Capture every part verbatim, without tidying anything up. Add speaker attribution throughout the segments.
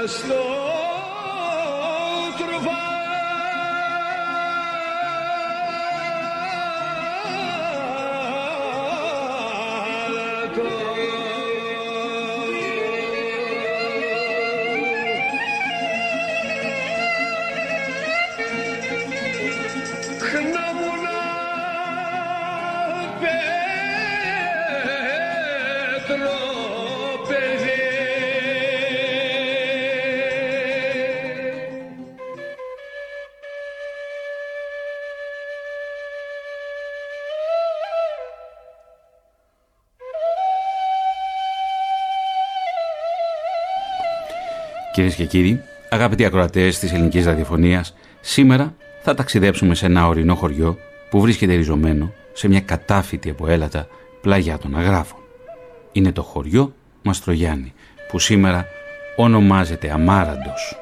Speaker 1: Κυρίες και κύριοι, αγαπητοί ακροατές της ελληνικής ραδιοφωνίας, σήμερα θα ταξιδέψουμε σε ένα ορεινό χωριό που βρίσκεται ριζωμένο σε μια κατάφυτη από έλατα πλαγιά των Αγράφων. Είναι το χωριό Μαστρογιάννη, που σήμερα ονομάζεται Αμάραντος.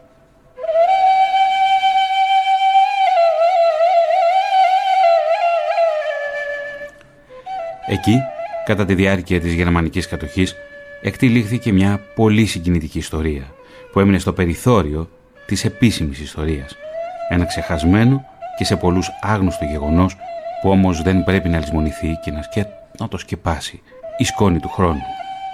Speaker 1: Εκεί, κατά τη διάρκεια της γερμανικής κατοχής, εκτυλίχθηκε μια πολύ συγκινητική ιστορία που έμεινε στο περιθώριο της επίσημης ιστορίας. Ένα ξεχασμένο και σε πολλούς άγνωστο γεγονός που όμως δεν πρέπει να λησμονηθεί και να, σκε... να το σκεπάσει η σκόνη του χρόνου.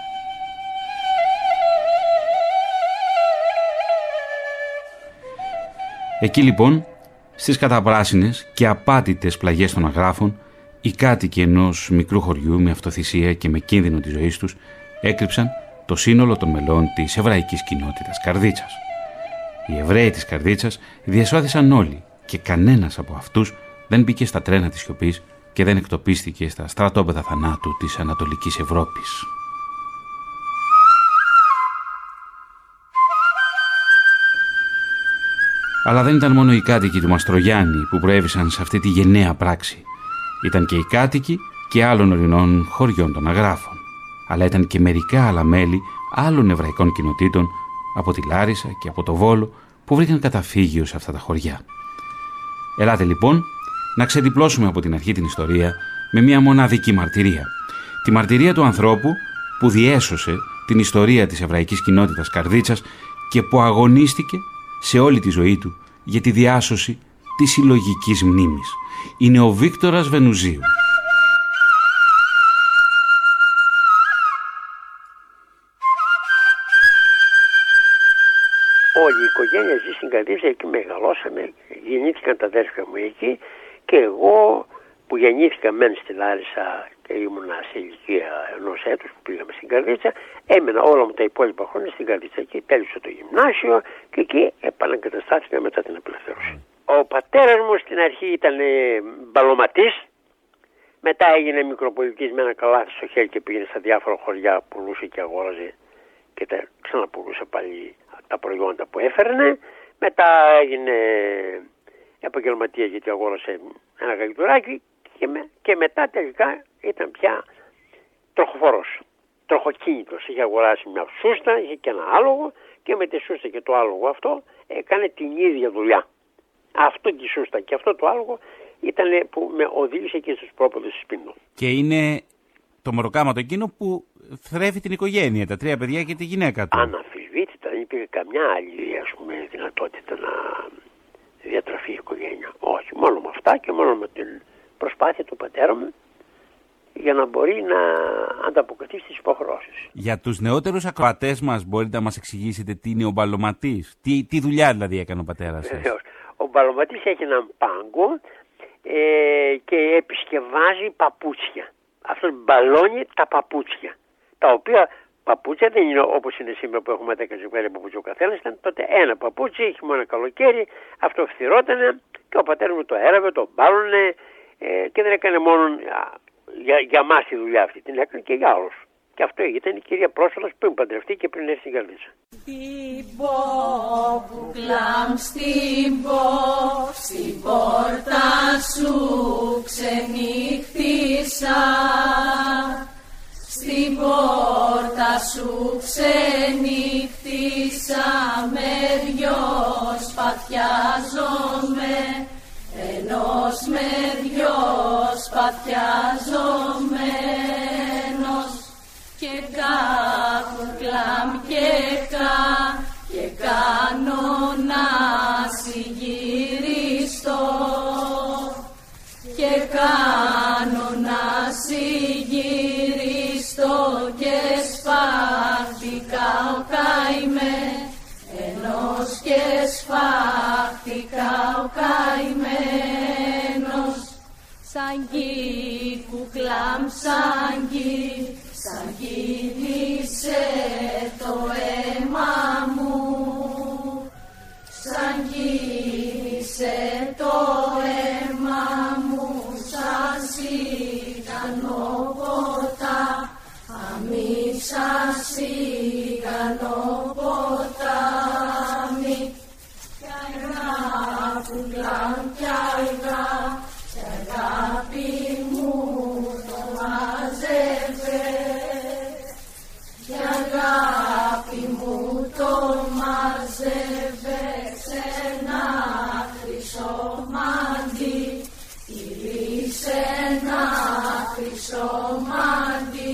Speaker 1: Εκεί λοιπόν, στις καταπράσινες και απάτητες πλαγιές των Αγράφων, οι κάτοικοι ενός μικρού χωριού με αυτοθυσία και με κίνδυνο της ζωής τους έκρυψαν το σύνολο των μελών της εβραϊκής κοινότητας Καρδίτσας. Οι Εβραίοι της Καρδίτσας διεσώθησαν όλοι και κανένας από αυτούς δεν μπήκε στα τρένα της σιωπής και δεν εκτοπίστηκε στα στρατόπεδα θανάτου της Ανατολικής Ευρώπης. Αλλά δεν ήταν μόνο οι κάτοικοι του Μαστρογιάννη που προέβησαν σε αυτή τη γενναία πράξη. Ήταν και οι κάτοικοι και άλλων ορεινών χωριών των Αγράφων. Αλλά ήταν και μερικά άλλα μέλη άλλων εβραϊκών κοινοτήτων από τη Λάρισα και από το Βόλο που βρήκαν καταφύγιο σε αυτά τα χωριά. Ελάτε λοιπόν να ξεδιπλώσουμε από την αρχή την ιστορία με μια μοναδική μαρτυρία. Τη μαρτυρία του ανθρώπου που διέσωσε την ιστορία της εβραϊκής κοινότητας Καρδίτσας και που αγωνίστηκε σε όλη τη ζωή του για τη διάσωση της συλλογικής μνήμης. Είναι ο Βίκτορας Βενουζίου.
Speaker 2: Όλη η οικογένεια ζει στην Καρδίτσα, εκεί μεγαλώσαμε, γεννήθηκαν τα αδέρφια μου εκεί και εγώ που γεννήθηκα μεν στη Λάρισα και ήμουνα σε ηλικία ενός έτους που πήγαμε στην Καρδίτσα, έμενα όλα μου τα υπόλοιπα χρόνια στην Καρδίτσα. Εκεί τέλειωσα το γυμνάσιο και εκεί επαναγκαταστάθηκα μετά την απελευθέρωση. Ο πατέρας μου στην αρχή ήταν μπαλωματής, μετά έγινε μικροπολιτής με ένα καλάθι στο χέρι και πήγαινε στα διάφορα χωριά, πουλούσε και αγόραζε και τα ξαναπουλούσε πάλι τα προϊόντα που έφερνε. Μετά έγινε επαγγελματία γιατί αγόρασε ένα γαϊδουράκι και, με, και μετά τελικά ήταν πια τροχοφορός, τροχοκίνητος. Είχε αγοράσει μια σούστα, είχε και ένα άλογο και με τη σούστα και το άλογο αυτό έκανε την ίδια δουλειά. Αυτό τη σούστα και αυτό το άλογο ήταν που με οδήγησε και στους πρόποδες της Πίνου.
Speaker 1: Και είναι το μεροκάματο εκείνο που θρέφει την οικογένεια, τα τρία παιδιά και τη γυναίκα του.
Speaker 2: Αναμφισβήτητα, δεν υπήρχε καμιά άλλη ας πούμε, δυνατότητα να διατραφεί η οικογένεια. Όχι, μόνο με αυτά και μόνο με την προσπάθεια του πατέρα μου για να μπορεί να ανταποκριθεί στις υποχρεώσεις.
Speaker 1: Για τους νεότερους ακροατές μας μπορείτε να μας εξηγήσετε τι είναι ο μπαλωματής, τι, τι δουλειά δηλαδή έκανε ο πατέρας σας.
Speaker 2: Βεβαίως. Ο μπαλωματής έχει έναν πάγκο ε, και επισκευάζει παπούτσια. Αυτός μπαλώνει τα παπούτσια, τα οποία παπούτσια δεν είναι όπως είναι σήμερα που έχουμε δέκα ζευγάρια παπούτσια ο καθένας. Ήταν τότε ένα παπούτσι, είχε μόνο καλοκαίρι, αυτό φθυρότανε και ο πατέρας μου το έραβε, το μπάλωνε ε, και δεν έκανε μόνο για, για μας τη δουλειά αυτή, την έκανε και για άλλους. Και αυτό ήταν η κυρία Πρόσφατος πριν παντρευτεί και πριν έρθει στην Καρδίτσα.
Speaker 3: Στην πόβουκλαμ, στην πόβ, στην πόρτα σου ξενύχτησα. Στην πόρτα σου ξενύχτησα, με δυο σπαθιάζομαι, ενός με δυο σπαθιάζομαι. Και κα, κλαμ και κα, και κανόνα συγυριστό και κανόνα συγυριστό και σφάχτηκα ο καημένος και σφάχτηκα ο καημένος σαν γη κουκλάμ σαν γη σαν κύλησε το αίμα μου σαν κύλησε το αίμα μου σαν σιγανό ποτάμι σαν σιγανό ποτάμι κι αργά κουκλάμ κι αργά κι αγάπη μου το μάζευε κι αγάπη μου το μάζευε σε ένα χρυσό μαντί σε ένα χρυσό μαντί.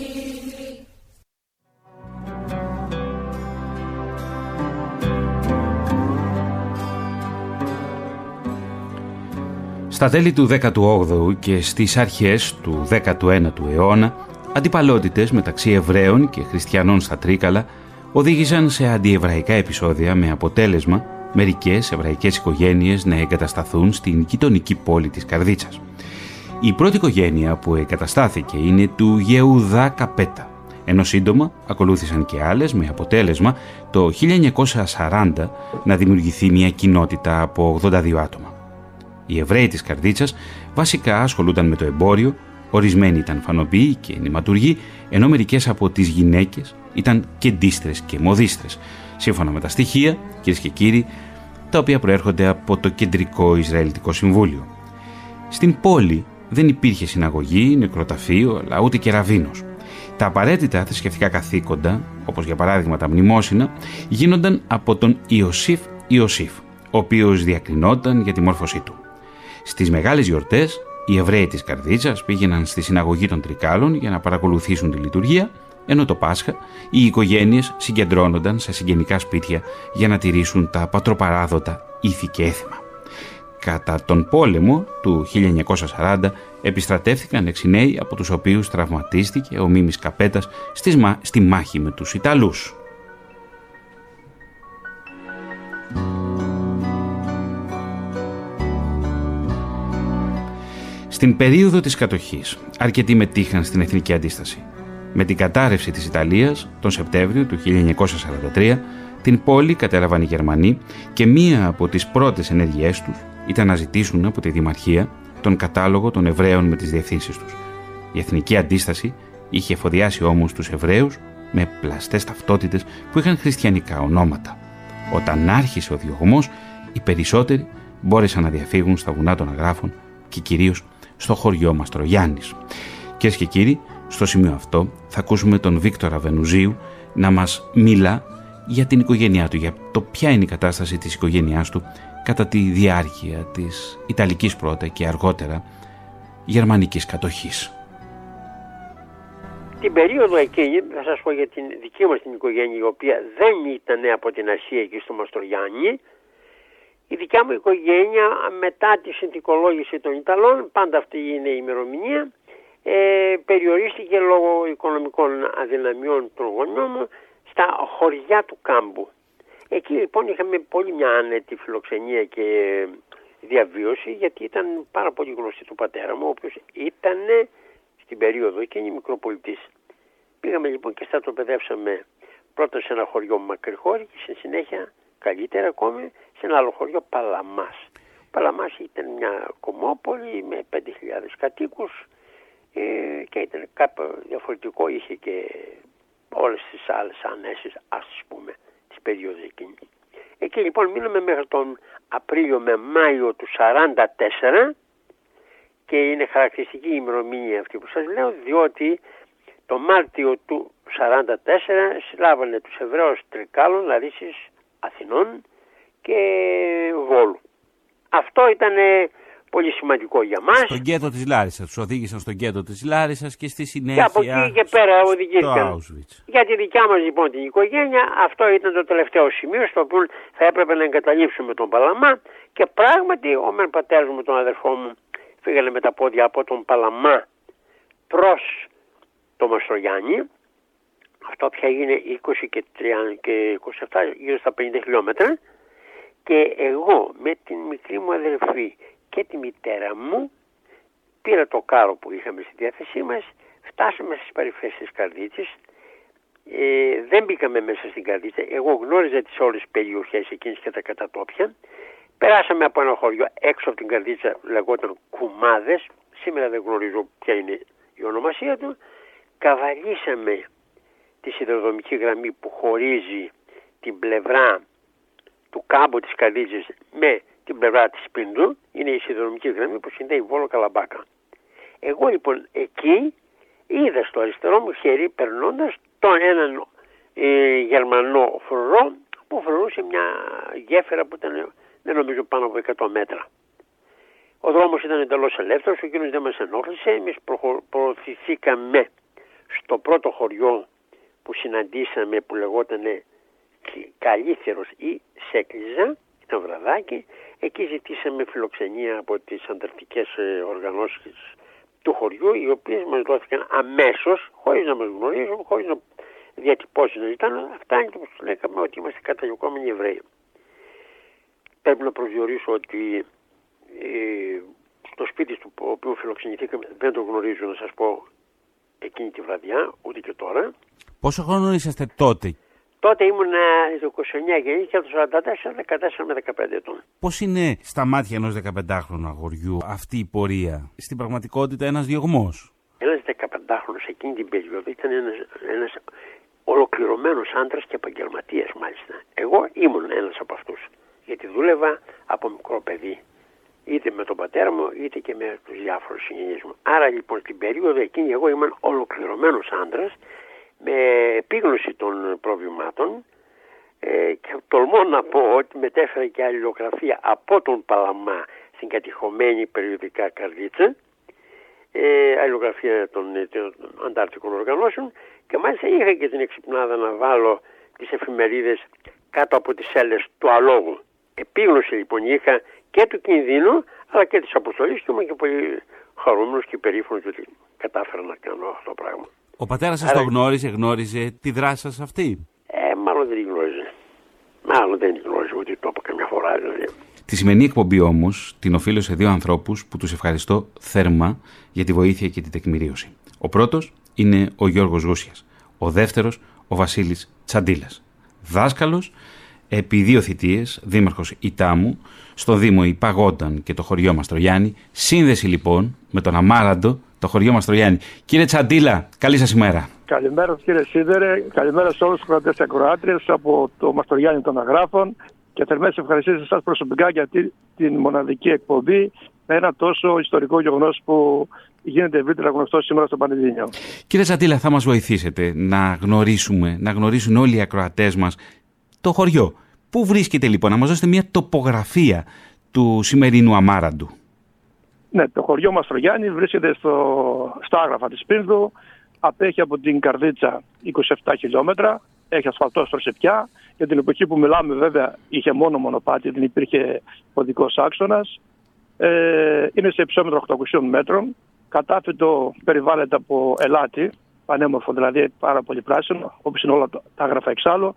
Speaker 1: Στα τέλη του δέκατου όγδοου και στις αρχές του δέκατου ένατου αιώνα, αντιπαλότητες μεταξύ Εβραίων και Χριστιανών στα Τρίκαλα οδήγησαν σε αντιεβραϊκά επεισόδια με αποτέλεσμα μερικές εβραϊκές οικογένειες να εγκατασταθούν στην γειτονική πόλη της Καρδίτσας. Η πρώτη οικογένεια που εγκαταστάθηκε είναι του Γεουδά Καπέτα, ενώ σύντομα ακολούθησαν και άλλες με αποτέλεσμα το χίλια εννιακόσια σαράντα να δημιουργηθεί μια κοινότητα από ογδόντα δύο άτομα. Οι Εβραίοι της Καρδίτσας βασικά ασχολούνταν με το εμπόριο, ορισμένοι ήταν φανοποιοί και νηματουργοί, ενώ μερικές από τις γυναίκες ήταν κεντίστρες και μοδίστρες, σύμφωνα με τα στοιχεία, κυρίες και κύριοι, τα οποία προέρχονται από το Κεντρικό Ισραηλιτικό Συμβούλιο. Στην πόλη δεν υπήρχε συναγωγή, νεκροταφείο, αλλά ούτε και ραβίνος. Τα απαραίτητα θρησκευτικά καθήκοντα, όπως για παράδειγμα τα μνημόσυνα, γίνονταν από τον Ιωσήφ Ιωσήφ, ο οποίος διακρινόταν για τη μόρφωσή του. Στις μεγάλες γιορτές, οι Εβραίοι της Καρδίτσας πήγαιναν στη συναγωγή των Τρικάλων για να παρακολουθήσουν τη λειτουργία, ενώ το Πάσχα οι οικογένειες συγκεντρώνονταν σε συγγενικά σπίτια για να τηρήσουν τα πατροπαράδοτα ήθη και έθιμα. Κατά τον πόλεμο του χίλια εννιακόσια σαράντα επιστρατεύθηκαν έξι νέοι, από τους οποίους τραυματίστηκε ο Μίμης Καπέτας στη μάχη με τους Ιταλούς. Στην περίοδο της κατοχής, αρκετοί μετήχαν στην Εθνική Αντίσταση. Με την κατάρρευση της Ιταλίας, τον Σεπτέμβριο του χίλια εννιακόσια σαράντα τρία, την πόλη κατέλαβαν οι Γερμανοί και μία από τις πρώτες ενέργειές τους ήταν να ζητήσουν από τη Δημαρχία τον κατάλογο των Εβραίων με τις διευθύνσεις τους. Η Εθνική Αντίσταση είχε εφοδιάσει όμως τους Εβραίους με πλαστές ταυτότητες που είχαν χριστιανικά ονόματα. Όταν άρχισε ο διωγμός, οι περισσότεροι μπόρεσαν να διαφύγουν στα βουνά των Αγράφων και κυρίως στο χωριό Μαστρογιάννης. Κυρίες και κύριοι, στο σημείο αυτό θα ακούσουμε τον Βίκτορα Βενουζίου να μας μιλά για την οικογένειά του, για το ποια είναι η κατάσταση της οικογένειάς του κατά τη διάρκεια της Ιταλικής πρώτα και αργότερα Γερμανικής κατοχής.
Speaker 2: Την περίοδο εκείνη, θα σας πω για την δική μας την οικογένεια, η οποία δεν ήταν από την Ασία εκεί στο Μαστρογιάννη. Η δικιά μου οικογένεια, μετά τη συνθηκολόγηση των Ιταλών, πάντα αυτή είναι η ημερομηνία, ε, περιορίστηκε λόγω οικονομικών αδυναμιών των γονιών μου στα χωριά του Κάμπου. Εκεί λοιπόν είχαμε πολύ μια άνετη φιλοξενία και διαβίωση, γιατί ήταν πάρα πολύ γνωστή του πατέρα μου, ο οποίος ήταν στην περίοδο εκείνη μικροπολιτής. Πήγαμε λοιπόν και στρατοπεδεύσαμε πρώτα σε ένα χωριό Μακρυχώρη και στη συνέχεια, καλύτερα ακόμη, σε ένα άλλο χωριό Παλαμάς. Παλαμάς ήταν μια κομμόπολη με πέντε χιλιάδες κατοίκους ε, και ήταν κάπου διαφορετικό, είχε και όλες τις άλλες ανέσεις, ας πούμε, της περίοδου εκείνη. Εκεί λοιπόν μείναμε μέχρι τον Απρίλιο με Μάιο του σαράντα τέσσερα και είναι χαρακτηριστική η ημερομηνία αυτή που σας λέω, διότι το Μάρτιο του σαράντα τέσσερα συλλάβανε τους Εβραίους Τρικάλων, Λαρίσης, Αθηνών και Βόλου. Αυτό ήταν πολύ σημαντικό για μας.
Speaker 1: Στον γκέτο της Λάρισσας, τους οδήγησαν στον γκέτο της Λάρισσας και στη συνέχεια
Speaker 2: και από εκεί και πέρα οδηγήθηκαν.
Speaker 1: Auschwitz.
Speaker 2: Για τη δικιά μας λοιπόν την οικογένεια, αυτό ήταν το τελευταίο σημείο στο οποίο θα έπρεπε να εγκαταλείψουμε τον Παλαμά, και πράγματι ο μεν πατέρας μου με τον αδερφό μου φύγανε με τα πόδια από τον Παλαμά προς το Μαστρογιάννη. Αυτό πια είναι είκοσι και είκοσι επτά, γύρω στα πενήντα χιλιόμετρα, και εγώ με την μικρή μου αδερφή και τη μητέρα μου πήρα το κάρο που είχαμε στη διάθεσή μας, φτάσαμε στις παρυφές της Καρδίτσης, ε, δεν μπήκαμε μέσα στην Καρδίτσα, εγώ γνώριζα τις όλες τις περιοχές εκείνες και τα κατατόπια, περάσαμε από ένα χωριό έξω από την Καρδίτσα, λεγόταν Κουμάδες, σήμερα δεν γνωρίζω ποια είναι η ονομασία του, καβαλήσαμε τη σιδηροδρομική γραμμή που χωρίζει την πλευρά του κάμπου της Καρδίτσης με την πλευρά της Πίνδου, είναι η σιδηροδρομική γραμμή που συνδέει Βόλο Καλαμπάκα. Εγώ λοιπόν εκεί είδα στο αριστερό μου χέρι περνώντας τον έναν ε, Γερμανό φρουρό που φρουρούσε μια γέφυρα που ήταν, δεν νομίζω, πάνω από εκατό μέτρα. Ο δρόμος ήταν εντελώς ελεύθερος, ο εκείνος δεν μας ενόχλησε, εμείς προωθηθήκαμε στο πρώτο χωριό που συναντήσαμε που λεγόταν Καλύθερος ή Σέκλιζα, ήταν βραδάκι. Εκεί ζητήσαμε φιλοξενία από τις ανταρτικές οργανώσεις του χωριού, οι οποίες μας δόθηκαν αμέσως, χωρίς να μας γνωρίζουν, χωρίς να διατυπώσεις να ζητάνε. Αυτά είναι που τους λέγαμε ότι είμαστε καταγιοκόμενοι Εβραίοι. Πρέπει να προσδιορίσω ότι ε, το σπίτι του οποίου φιλοξενηθήκαμε δεν το γνωρίζω, να σας πω, εκείνη τη βραδιά, ούτε και τώρα.
Speaker 1: Πόσο χρόνο είσαστε τότε?
Speaker 2: Τότε ήμουν είκοσι εννιά γεννής και από το σαράντα τέσσερα, δεκατέσσερα με δεκαπέντε ετών.
Speaker 1: Πώς είναι στα μάτια ενός δεκαπεντάχρονου αγοριού αυτή η πορεία? Στην πραγματικότητα ένας διωγμός.
Speaker 2: Ένας δεκαπεντάχρονος εκείνη την περίοδο ήταν ένας, ένας ολοκληρωμένος άντρας και επαγγελματίας μάλιστα. Εγώ ήμουν ένας από αυτούς, γιατί δούλευα από μικρό παιδί. Είτε με τον πατέρα μου, είτε και με τους διάφορους συγγενείς μου. Άρα λοιπόν στην περίοδο εκείνη εγώ ήμουν ολοκληρωμένος άντρας, με επίγνωση των προβλημάτων, ε, και τολμώ να πω ότι μετέφερα και αλληλογραφία από τον Παλαμά στην κατηχωμένη περιοδικά Καρδίτσα, ε, αλληλογραφία των, των αντάρτικων οργανώσεων, και μάλιστα είχα και την εξυπνάδα να βάλω τις εφημερίδες κάτω από τις σέλες του αλόγου. Επίγνωση λοιπόν είχα και του κινδύνου αλλά και της αποστολής, και ήμουν και πολύ χαρούμενος και περήφανος ότι κατάφερα να κάνω αυτό το πράγμα.
Speaker 1: Ο πατέρας σας Άρα... το γνώριζε, γνώριζε τη δράση σας αυτή?
Speaker 2: Ε, μάλλον δεν την γνώριζε. Μάλλον δεν την γνώριζε, ότι το είπα καμιά φορά. Δηλαδή.
Speaker 1: Τη σημερινή εκπομπή όμως την οφείλω σε δύο ανθρώπους που τους ευχαριστώ θέρμα για τη βοήθεια και την τεκμηρίωση. Ο πρώτος είναι ο Γιώργος Γούσιας. Ο δεύτερος ο Βασίλης Τσαντίλας. Δάσκαλος, επί δύο θητείες, δήμαρχος Ιτάμου, στο Δήμο Υπαγόταν και το χωριό Μαστρογιάννη. Σύνδεση λοιπόν με τον Αμάραντο, το χωριό Μαστρογιάννη. Κύριε Τσαντίλα, καλή σας ημέρα.
Speaker 4: Καλημέρα κύριε Σίδερε, καλημέρα σε όλους τους κρατές και ακροάτριες από το Μαστρογιάννη των Αγράφων, και θερμές ευχαριστήσεις σας προσωπικά για την μοναδική εκπομπή με ένα τόσο ιστορικό γεγονός που γίνεται ευρύτερα γνωστό σήμερα στο Πανελλήνιο. Κύριε
Speaker 1: Τσαντίλα, θα μας βοηθήσετε να γνωρίσουμε, να γνωρίσουν όλοι οι ακροατές μας το χωριό. Πού βρίσκεται λοιπόν, να μας δώσετε μια τοπογραφία του σημερινού Αμάραντου?
Speaker 4: Ναι, το χωριό Μαστρογιάννη βρίσκεται στο, στα άγραφα της Πίνδου, απέχει από την Καρδίτσα είκοσι επτά χιλιόμετρα, έχει ασφαλτόστρωση πια. Για την εποχή που μιλάμε βέβαια είχε μόνο μονοπάτι, δεν υπήρχε οδικός άξονας. Ε, είναι σε υψόμετρο οκτακόσια μέτρων, κατάφυτο περιβάλλεται από ελάτι, πανέμορφο δηλαδή, πάρα πολύ πράσινο, όπως είναι όλα τα άγραφα εξάλλου.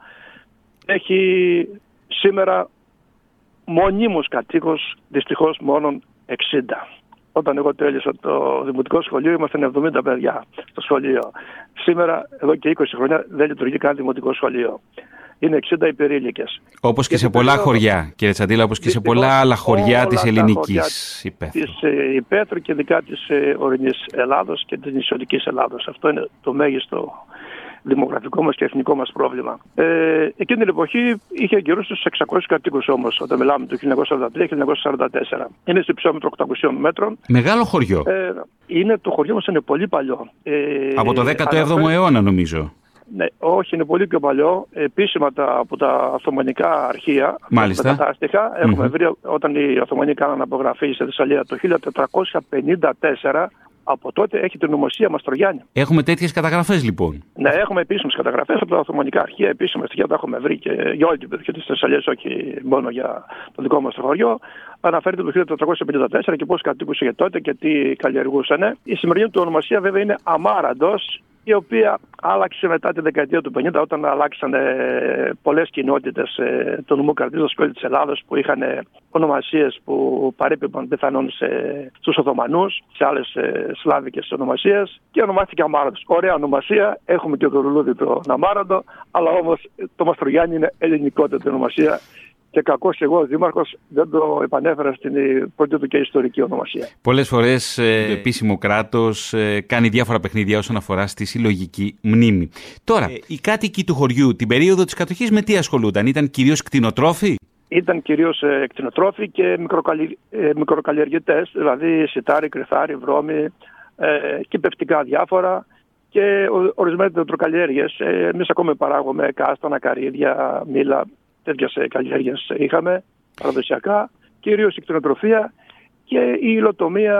Speaker 4: Έχει σήμερα μονίμως κατοίκους, δυστυχώς μόνον εξήντα. Όταν εγώ τέλειωσα το δημοτικό σχολείο ήμασταν εβδομήντα παιδιά στο σχολείο. Σήμερα, εδώ και είκοσι χρόνια, δεν λειτουργεί καν δημοτικό σχολείο. Είναι εξήντα υπερήλικες.
Speaker 1: Όπως και, και σε πολλά περίοδο... χωριά, κύριε Τσαντίλα, όπως και σε πολλά άλλα χωριά της ελληνικής υπαίθρου.
Speaker 4: Της υπαίθρου και ειδικά της ορεινής Ελλάδος και της νησιωτικής Ελλάδος. Αυτό είναι το μέγιστο δημογραφικό μας και εθνικό μας πρόβλημα. Ε, εκείνη την εποχή είχε γύρω στους εξακόσιους κατοίκους όμως, όταν μιλάμε το χίλια εννιακόσια σαράντα τρία με χίλια εννιακόσια σαράντα τέσσερα. Είναι σε υψόμετρο οκτακόσια μέτρων.
Speaker 1: Μεγάλο χωριό.
Speaker 4: Ε, είναι, το χωριό μας είναι πολύ παλιό. Ε,
Speaker 1: Από το δέκατο έβδομο αιώνα νομίζω.
Speaker 4: Ναι, όχι, είναι πολύ πιο παλιό. Επίσημα τα, από τα Οθωμανικά αρχεία,
Speaker 1: Μάλιστα.
Speaker 4: τα κατάστοιχα, έχουμε
Speaker 1: Mm-hmm.
Speaker 4: βρει όταν οι Οθωμανοί κάναν απογραφή σε Θεσσαλία το χίλια τετρακόσια πενήντα τέσσερα. Από τότε έχει την ονομασία Μαστρογιάννη.
Speaker 1: Έχουμε τέτοιες καταγραφές λοιπόν.
Speaker 4: Ναι, έχουμε επίσημες καταγραφές από τα Οθωμανικά αρχεία. Επίσημα στοιχεία τα έχουμε βρει και για όλη την περιοχή της Θεσσαλίας, όχι μόνο για το δικό μας το χωριό. Αναφέρεται το χίλια τετρακόσια πενήντα τέσσερα και πώς κατοίκουσε και τότε και τι καλλιεργούσαν. Η σημερινή του ονομασία βέβαια είναι Αμάραντος, η οποία άλλαξε μετά τη δεκαετία του πενήντα, όταν αλλάξαν ε, πολλές κοινότητες ε, του νομού Καρδίτσας και όλη της Ελλάδος που είχαν ε, ονομασίες που παρέπιπαν πιθανόν στους Οθωμανούς, σε άλλες ε, σλάβικες ονομασίες, και ονομάστηκε Αμάραντος. Ωραία ονομασία, έχουμε και το ρουλούδι του Αμάραντο, αλλά όμως το Μαστρογιάννη είναι ελληνικότερη ονομασία. Και κακώς εγώ ο Δήμαρχος δεν το επανέφερα στην πρώτη του και ιστορική ονομασία.
Speaker 1: Πολλές φορές ε, το επίσημο κράτος ε, κάνει διάφορα παιχνίδια όσον αφορά στη συλλογική μνήμη. Τώρα, ε, οι κάτοικοι του χωριού την περίοδο της κατοχής με τι ασχολούνταν? Ήταν κυρίως κτηνοτρόφοι?
Speaker 4: Ήταν κυρίως ε, κτηνοτρόφοι και μικροκαλλι... ε, μικροκαλλιεργητές, δηλαδή σιτάρι, κρυθάρι, βρώμη ε, και πευτικά διάφορα. Και ορισμένες δεντροκαλλιέργειες. Ε, εμείς ακόμα παράγουμε κάστανα, καρύδια, μήλα. Τέτοιες καλλιέργειες είχαμε παραδοσιακά, κυρίως η κτηνοτροφία και η υλοτομία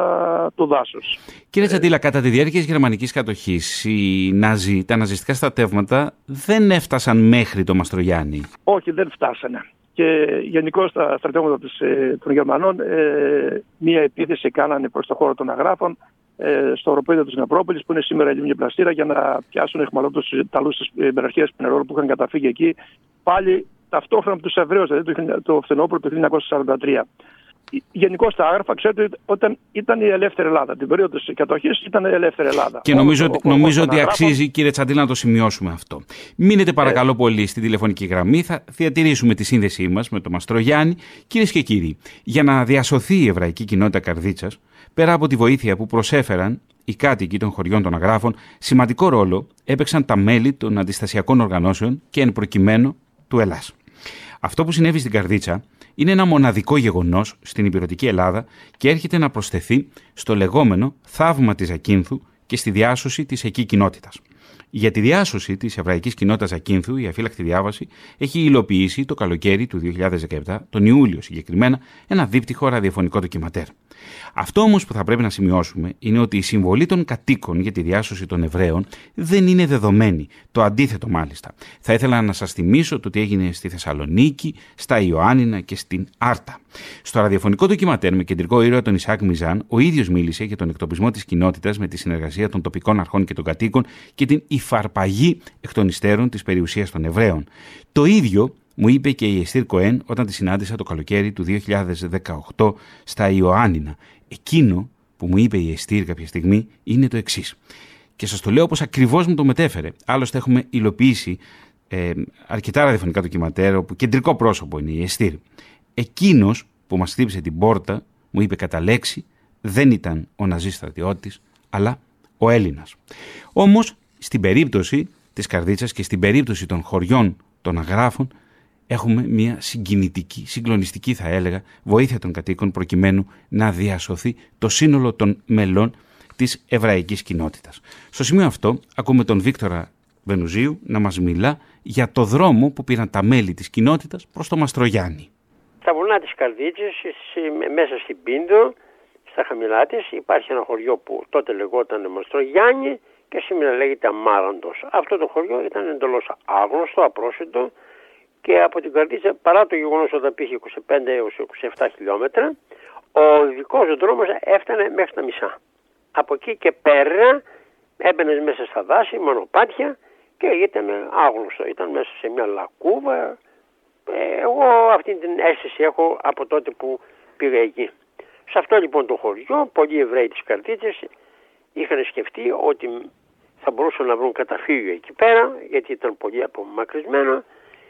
Speaker 4: του δάσους.
Speaker 1: Κύριε Τσαντήλα, κατά τη διάρκεια της γερμανικής κατοχής, οι Ναζί, τα ναζιστικά στρατεύματα δεν έφτασαν μέχρι το Μαστρογιάννη.
Speaker 4: Όχι, δεν φτάσανε. Και γενικώς τα στρατεύματα των Γερμανών ε, μία επίθεση κάνανε προς το χώρο των Αγράφων, ε, στο οροπέδιο της Νευρόπολης, που είναι σήμερα η λίμνη Πλαστήρα, για να πιάσουν εχμαλώτους τους Ιταλούς της υπεραρχίας Πινερόλου που είχαν καταφύγει εκεί, πάλι ταυτόχρονα με τους Εβραίους, δηλαδή το φθινόπωρο του χίλια εννιακόσια σαράντα τρία. Γενικώς τα Άγραφα, ξέρετε, όταν ήταν η ελεύθερη Ελλάδα. Την περίοδο της κατοχής ήταν η ελεύθερη Ελλάδα.
Speaker 1: Και νομίζω,
Speaker 4: ο, ο,
Speaker 1: νομίζω ότι
Speaker 4: Αγράφων...
Speaker 1: αξίζει, κύριε Τσαντήλα, να το σημειώσουμε αυτό. Μείνετε παρακαλώ ε... πολύ στην τηλεφωνική γραμμή. Θα διατηρήσουμε τη σύνδεσή μας με τον Μαστρογιάννη. Κυρίες και κύριοι, για να διασωθεί η εβραϊκή κοινότητα Καρδίτσας, πέρα από τη βοήθεια που προσέφεραν οι κάτοικοι των χωριών των Αγράφων, σημαντικό ρόλο έπαιξαν τα μέλη των αντιστασιακών οργανώσεων και εν προκειμένου του Ελλάς. Αυτό που συνέβη στην Καρδίτσα είναι ένα μοναδικό γεγονός στην ηπειρωτική Ελλάδα και έρχεται να προσθεθεί στο λεγόμενο θαύμα της Ζακίνθου και στη διάσωση της εκεί κοινότητας. Για τη διάσωση της εβραϊκής κοινότητας Ζακίνθου, η αφύλακτη διάβαση έχει υλοποιήσει το καλοκαίρι του δύο χιλιάδες δεκαεπτά, τον Ιούλιο συγκεκριμένα, ένα δίπτυχο ραδιοφωνικό ντοκιματέρ. Αυτό όμως που θα πρέπει να σημειώσουμε είναι ότι η συμβολή των κατοίκων για τη διάσωση των Εβραίων δεν είναι δεδομένη. Το αντίθετο μάλιστα. Θα ήθελα να σας θυμίσω το τι έγινε στη Θεσσαλονίκη, στα Ιωάννινα και στην Άρτα. Στο ραδιοφωνικό ντοκιματέρ με κεντρικό ήρωα τον Ισαάκ Μιζάν, ο ίδιος μίλησε για τον εκτοπισμό της κοινότητας με τη συνεργασία των τοπικών αρχών και των κατοίκων και την υφαρπαγή εκ των υστέρων της περιουσίας των Εβραίων. Το ίδιο μου είπε και η Εστίρ Κοέν όταν τη συνάντησα το καλοκαίρι του δύο χιλιάδες δεκαοκτώ στα Ιωάννινα. Εκείνο που μου είπε η Εστίρ κάποια στιγμή είναι το εξής. Και σας το λέω όπως ακριβώς μου το μετέφερε. Άλλωστε έχουμε υλοποιήσει ε, αρκετά ραδιοφωνικά ντοκιματέρ όπου κεντρικό πρόσωπο είναι η Εστίρ. Εκείνος που μας χτύπησε την πόρτα, μου είπε κατά λέξη, δεν ήταν ο ναζί στρατιώτης, αλλά ο Έλληνας. Όμως, στην περίπτωση της Καρδίτσας και στην περίπτωση των χωριών των Αγράφων, έχουμε μια συγκινητική, συγκλονιστική θα έλεγα, βοήθεια των κατοίκων προκειμένου να διασωθεί το σύνολο των μελών της εβραϊκής κοινότητας. Στο σημείο αυτό ακούμε τον Βίκτορα Βενουζίου να μας μιλά για το δρόμο που πήραν τα μέλη της κοινότητας προς το Μαστρογιάννη.
Speaker 2: Στα βουνά της Καρδίτσης, μέσα στην Πίντο, στα χαμηλά της, υπάρχει ένα χωριό που τότε λεγόταν Μαστρογιάννη και σήμερα λέγεται Αμάραντος. Αυτό το χωριό ήταν εντελώς άγνωστο, απρόσιτο, και από την Καρδίτσα, παρά το γεγονός ότι πήγε είκοσι πέντε έως είκοσι επτά χιλιόμετρα, ο δικός δρόμος έφτανε μέχρι τα μισά. Από εκεί και πέρα έμπαινες μέσα στα δάση, μονοπάτια, και ήταν άγνωστο. Ήταν μέσα σε μια λακκούβα. Εγώ αυτή την αίσθηση έχω από τότε που πήγα εκεί. Σε αυτό λοιπόν το χωριό, πολλοί Εβραίοι της Καρδίτσας είχαν σκεφτεί ότι θα μπορούσαν να βρουν καταφύγιο εκεί πέρα, γιατί ήταν πολύ απομακρυσμένο.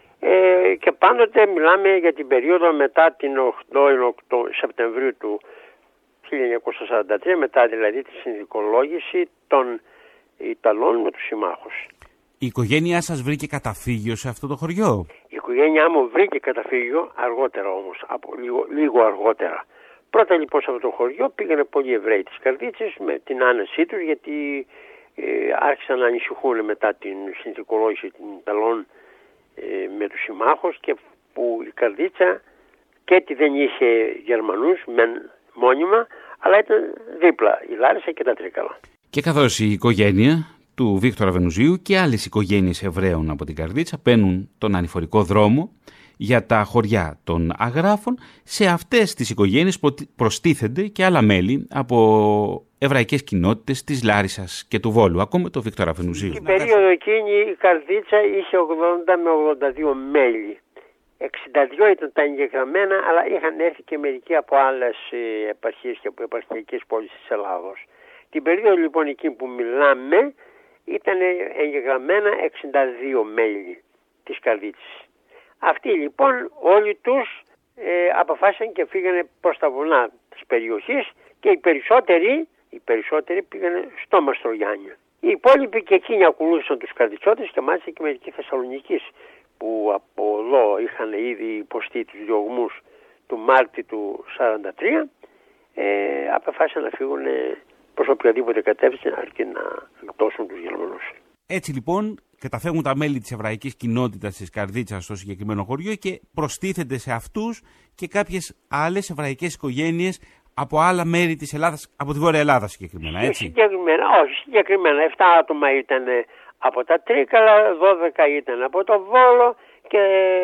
Speaker 2: Ε, και πάντοτε μιλάμε για την περίοδο μετά την οκτώ Σεπτεμβρίου του χίλια εννιακόσια σαράντα τρία, μετά δηλαδή τη συνδικολόγηση των Ιταλών με τους συμμάχους.
Speaker 1: Η οικογένειά σας βρήκε καταφύγιο σε αυτό το χωριό?
Speaker 2: Η οικογένειά μου βρήκε καταφύγιο αργότερα όμως, από λίγο, λίγο αργότερα. Πρώτα λοιπόν σε αυτό το χωριό πήγανε πολλοί Εβραίοι της Καρδίτσης με την άνεσή τους, γιατί ε, άρχισαν να ανησυχούν μετά την συνθηκολόγηση των Ιταλών ε, με τους συμμάχους, και που η Καρδίτσα και τι δεν είχε Γερμανούς μεν μόνιμα, αλλά ήταν δίπλα η Λάρισα και τα Τρίκαλα.
Speaker 1: Και καθώς η οικογένεια του Βίκτορα Βενουζίου και άλλες οικογένειες Εβραίων από την Καρδίτσα παίρνουν τον ανηφορικό δρόμο για τα χωριά των Αγράφων, σε αυτές τις οικογένειες προστίθενται και άλλα μέλη από εβραϊκές κοινότητες της Λάρισσας και του Βόλου, ακόμα το Βίκτορα Βενουζίου.
Speaker 2: Στην περίοδο εκείνη η Καρδίτσα είχε ογδόντα με ογδόντα δύο μέλη. εξήντα δύο ήταν τα εγγεγραμμένα, αλλά είχαν έρθει και μερικοί από άλλες επαρχίες και από επαρχιακές πόλεις της Ελλάδος. Την περίοδο λοιπόν εκείνη που μιλάμε ήταν εγγεγραμμένα εξήντα δύο μέλη της Καρδίτσας. Αυτοί λοιπόν όλοι τους ε, αποφάσισαν και φύγανε προς τα βουνά της περιοχής, και οι περισσότεροι, οι περισσότεροι πήγανε στο Μαστρογιάννη. Οι υπόλοιποι και εκείνοι ακολούθησαν τους Καρδιτσότες, και μάλιστα και μερικοί Θεσσαλονικείς που από εδώ είχαν ήδη υποστεί τους διωγμούς του Μάρτη του σαράντα τρία, ε, αποφάσισαν να φύγουν προς οποιαδήποτε κατεύθυνση, αρκεί να εκπτώσουν τους Γερμανούς.
Speaker 1: Έτσι λοιπόν καταφεύγουν τα μέλη της εβραϊκής κοινότητας της Καρδίτσας στο συγκεκριμένο χωριό και προστίθενται σε αυτούς και κάποιες άλλες εβραϊκές οικογένειες από άλλα μέρη της Ελλάδας, από τη Βόρεια Ελλάδα συγκεκριμένα, έτσι.
Speaker 2: Συγκεκριμένα, όχι συγκεκριμένα. εφτά άτομα ήταν από τα Τρίκαλα, δώδεκα ήταν από το Βόλο και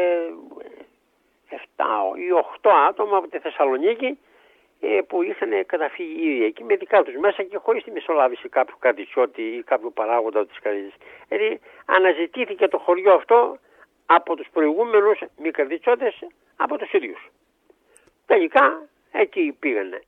Speaker 2: επτά ή οκτώ άτομα από τη Θεσσαλονίκη, που είχαν καταφύγει ήδη εκεί με δικά τους μέσα και χωρίς τη μεσολάβηση κάποιου Καρδιτσότη ή κάποιου παράγοντα της Καρδίτσας. Δηλαδή αναζητήθηκε το χωριό αυτό από τους προηγούμενους μη Καρδιτσότες, από τους ίδιους. Τελικά εκεί πήγανε.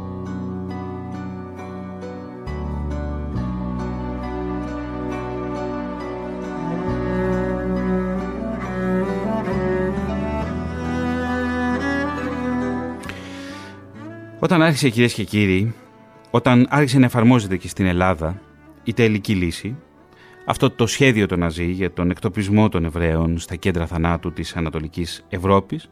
Speaker 1: Όταν άρχισε, κυρίες και κύριοι, όταν άρχισε να εφαρμόζεται και στην Ελλάδα η τελική λύση, αυτό το σχέδιο των Ναζί για τον εκτοπισμό των Εβραίων στα κέντρα θανάτου της Ανατολικής Ευρώπης,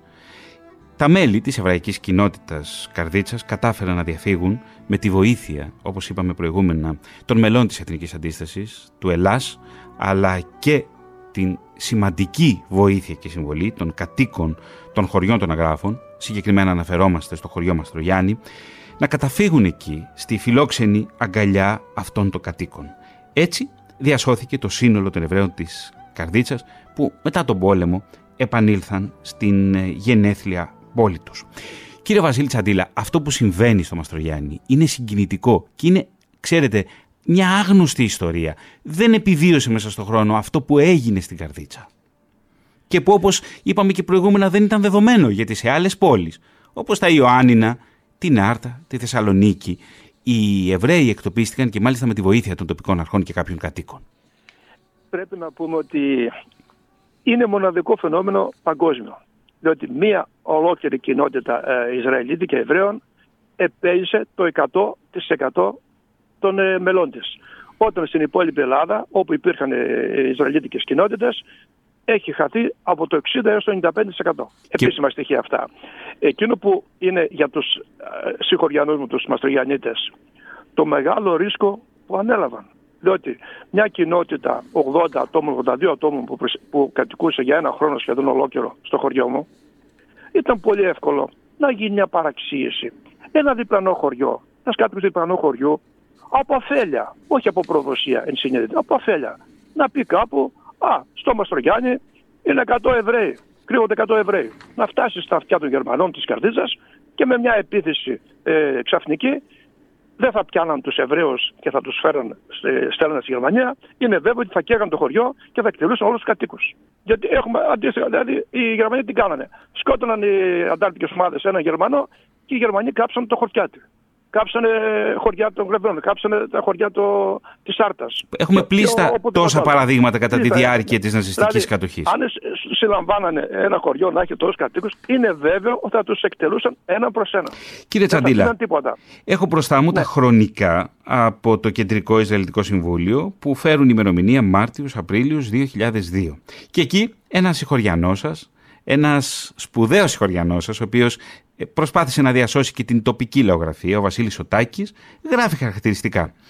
Speaker 1: τα μέλη της εβραϊκής κοινότητας Καρδίτσας κατάφεραν να διαφύγουν με τη βοήθεια, όπως είπαμε προηγούμενα, των μελών της Εθνικής Αντίστασης, του Ελλάς, αλλά και την σημαντική βοήθεια και συμβολή των κατοίκων των χωριών των Αγράφων, συγκεκριμένα αναφερόμαστε στο χωριό Μαστρογιάννη, να καταφύγουν εκεί στη φιλόξενη αγκαλιά αυτών των κατοίκων. Έτσι διασώθηκε το σύνολο των Εβραίων της Καρδίτσας, που μετά τον πόλεμο επανήλθαν στην γενέθλια πόλη τους. Κύριε Βασίλη Τσαντίλα, αυτό που συμβαίνει στο Μαστρογιάννη είναι συγκινητικό και είναι, ξέρετε, μια άγνωστη ιστορία. Δεν επιβίωσε μέσα στον χρόνο αυτό που έγινε στην Καρδίτσα. Και που, όπως είπαμε και προηγούμενα, δεν ήταν δεδομένο, γιατί σε άλλες πόλεις, όπως τα Ιωάννινα, την Άρτα, τη Θεσσαλονίκη, οι Εβραίοι εκτοπίστηκαν και μάλιστα με τη βοήθεια των τοπικών αρχών και κάποιων κατοίκων.
Speaker 4: Πρέπει να πούμε ότι είναι μοναδικό φαινόμενο παγκόσμιο. Διότι μία ολόκληρη κοινότητα ε, Ισραηλίτη και Εβραίων επέζησε το εκατό τοις εκατό των ε, μελών της. Όταν στην υπόλοιπη Ελλάδα, όπου υπήρχαν ε, Ισραηλίτικες κοινότητες, έχει χαθεί από το εξήντα έως το ενενήντα πέντε τοις εκατό. Και... επίσημα στοιχεία αυτά. Εκείνο που είναι για τους ε, συγχωριανούς μου, τους Μαστρογιαννίτες, το μεγάλο ρίσκο που ανέλαβαν. Διότι μια κοινότητα ογδόντα ατόμων, ογδόντα δύο ατόμων που, που κατοικούσε για ένα χρόνο σχεδόν ολόκληρο στο χωριό μου, ήταν πολύ εύκολο να γίνει μια παραξίωση. Ένα διπλανό χωριό, ένα κάτοικος διπλανό χωριού, από αφέλεια, όχι από προδοσία εν συνέδεται, από αφέλεια, να πει κάπου, α, στο Μαστρογιάννη είναι εκατό Εβραίοι, κρύβονται εκατό Εβραίοι. Να φτάσει στα αυτιά των Γερμανών της Καρδίτσας και με μια επίθεση ε, ξαφνική δεν θα πιάναν τους Εβραίους και θα τους φέραν, στέλναν στη Γερμανία. Είναι βέβαιο ότι θα καίγαν το χωριό και θα εκτελούσαν όλους τους κατοίκους. Γιατί έχουμε αντίστοιχα, δηλαδή οι Γερμανοί τι κάνανε. Σκότωναν οι αντάρτικες ομάδες έναν Γερμανό και οι Γερμανοί κάψαν το χωριάτι. Κάψανε χωριά των Γρεβαίων, κάψανε τα χωριά το... της Άρτας.
Speaker 1: Έχουμε πλήστα τόσα παραδείγματα κατά τη διάρκεια της ναζιστικής δηλαδή, κατοχής.
Speaker 4: Αν συλλαμβάνανε ένα χωριό να έχει τόσους κατοίκους, είναι βέβαιο ότι θα τους εκτελούσαν έναν προς έναν.
Speaker 1: Κύριε Τσαντίλα, έχω μπροστά μου ναι. τα χρονικά από το Κεντρικό Ισραηλιτικό Συμβούλιο που φέρουν ημερομηνία Μάρτιος-Απρίλιος δύο χιλιάδες δύο. Και εκεί ένας συγχωριανός σας, ένας σπουδαίος συγχωριανός σας, ο οποίος προσπάθησε να διασώσει και την τοπική λαογραφία, ο Βασίλης Σωτάκης, γράφει χαρακτηριστικά.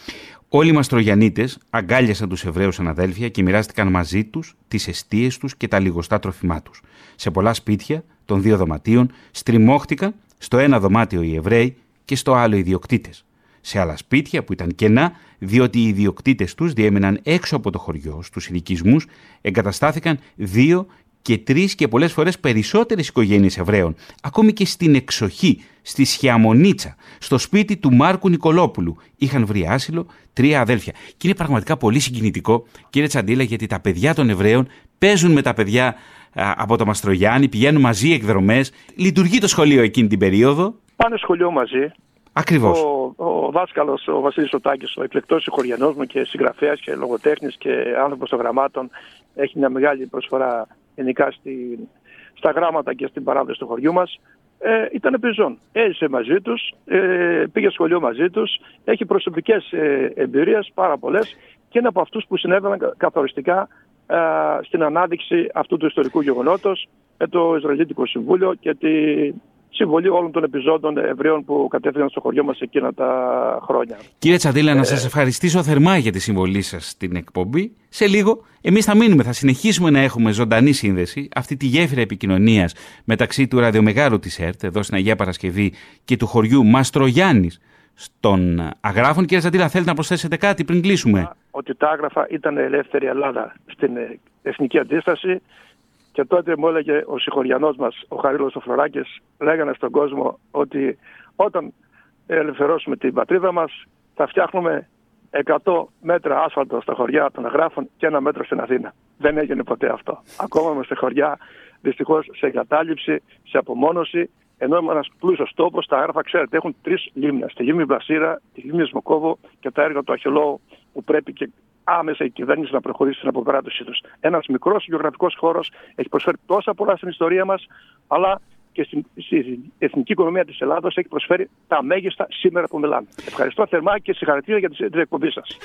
Speaker 1: Όλοι οι Μαστρογιαννίτες αγκάλιασαν τους Εβραίους αναδέλφια και μοιράστηκαν μαζί τους τις εστίες τους και τα λιγοστά τροφιμά τους. Σε πολλά σπίτια των δύο δωματίων στριμώχτηκαν στο ένα δωμάτιο οι Εβραίοι και στο άλλο οι ιδιοκτήτες. Σε άλλα σπίτια που ήταν κενά, διότι οι ιδιοκτήτες τους διέμεναν έξω από το χωριό, στους ειδικισμούς, εγκαταστάθηκαν δύο και τρεις και πολλές φορές περισσότερες οικογένειες Εβραίων, ακόμη και στην εξοχή, στη Σιαμονίτσα, στο σπίτι του Μάρκου Νικολόπουλου, είχαν βρει άσυλο τρία αδέλφια. Και είναι πραγματικά πολύ συγκινητικό, κύριε Τσαντίλα, γιατί τα παιδιά των Εβραίων παίζουν με τα παιδιά α, από το Μαστρογιάννη, πηγαίνουν μαζί εκδρομές. Λειτουργεί το σχολείο εκείνη την περίοδο.
Speaker 4: Πάνε σχολείο μαζί.
Speaker 1: Ακριβώς.
Speaker 4: Ο, ο δάσκαλος, ο Βασίλης Σωτάκης, ο εκλεκτός συγχωριανός μου και συγγραφέας και λογοτέχνης και άνθρωπος των γραμμάτων, έχει μια μεγάλη προσφορά γενικά στη, στα γράμματα και στην παράδοση του χωριού μας. Ε, ήταν επιζών. Έζησε μαζί τους, ε, πήγε σχολείο μαζί τους, έχει προσωπικές ε, εμπειρίες πάρα πολλές και είναι από αυτούς που συνέβαιναν καθοριστικά ε, στην ανάδειξη αυτού του ιστορικού γεγονότος με το Ισραηλίτικο Συμβούλιο και τη συμβολή όλων των επιζώντων Εβραίων που κατέφυγαν στο χωριό μας εκείνα τα χρόνια.
Speaker 1: Κύριε Τσαντίλα, ε... να σας ευχαριστήσω θερμά για τη συμβολή σας στην εκπομπή. Σε λίγο εμείς θα μείνουμε, θα συνεχίσουμε να έχουμε ζωντανή σύνδεση, αυτή τη γέφυρα επικοινωνίας μεταξύ του ραδιομεγάρου της ΕΡΤ, εδώ στην Αγία Παρασκευή, και του χωριού Μαστρογιάννης στον Αγράφων. Κύριε Τσαντίλα, θέλετε να προσθέσετε κάτι πριν κλείσουμε?
Speaker 4: Ότι τα Άγραφα ήταν ελεύθερη Ελλάδα στην εθνική αντίσταση. Και τότε μου έλεγε ο συγχωριανός μας, ο Χαρίλος ο Φλωράκης, λέγανε στον κόσμο ότι όταν ελευθερώσουμε την πατρίδα μας θα φτιάχνουμε εκατό μέτρα άσφαλτο στα χωριά των Αγράφων και ένα μέτρο στην Αθήνα. Δεν έγινε ποτέ αυτό. Ακόμα είμαστε χωριά δυστυχώς σε εγκατάλειψη, σε απομόνωση, ενώ είμαι ένας πλούσιος τόπος. Τα Άγραφα, ξέρετε, έχουν τρεις λίμνες. Τη λίμνη Βλασίρα, τη λίμνη Σμοκόβο και τα έργα του Αχιολόου που πρέπει και άμεσα η κυβέρνηση να προχωρήσει στην αποπεράτωσή τους. Ένας μικρός γεωγραφικός χώρος έχει προσφέρει τόσα πολλά στην ιστορία μας, αλλά και στην, στην εθνική οικονομία της Ελλάδος έχει προσφέρει τα μέγιστα σήμερα που μιλάμε. Ευχαριστώ θερμά και συγχαρητήρια για την εκπομπή σας.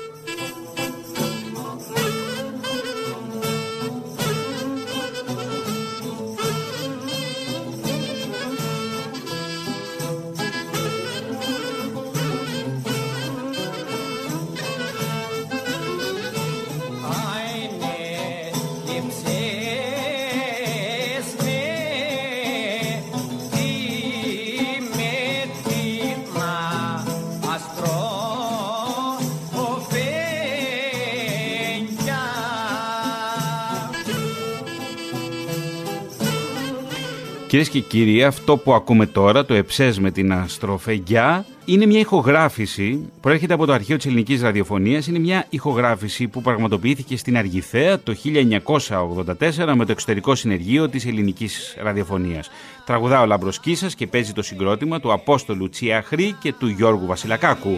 Speaker 1: Κυρίες και κύριοι, αυτό που ακούμε τώρα, το Εψές με την Αστροφεγγιά, είναι μια ηχογράφηση, προέρχεται από το αρχείο της ελληνικής ραδιοφωνίας, είναι μια ηχογράφηση που πραγματοποιήθηκε στην Αργιθέα το χίλια εννιακόσια ογδόντα τέσσερα με το εξωτερικό συνεργείο της ελληνικής ραδιοφωνίας. Τραγουδά ο Λάμπρος Κίσας και παίζει το συγκρότημα του Απόστολου Τσιαχρή και του Γιώργου Βασιλακάκου.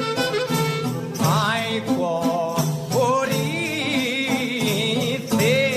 Speaker 3: Por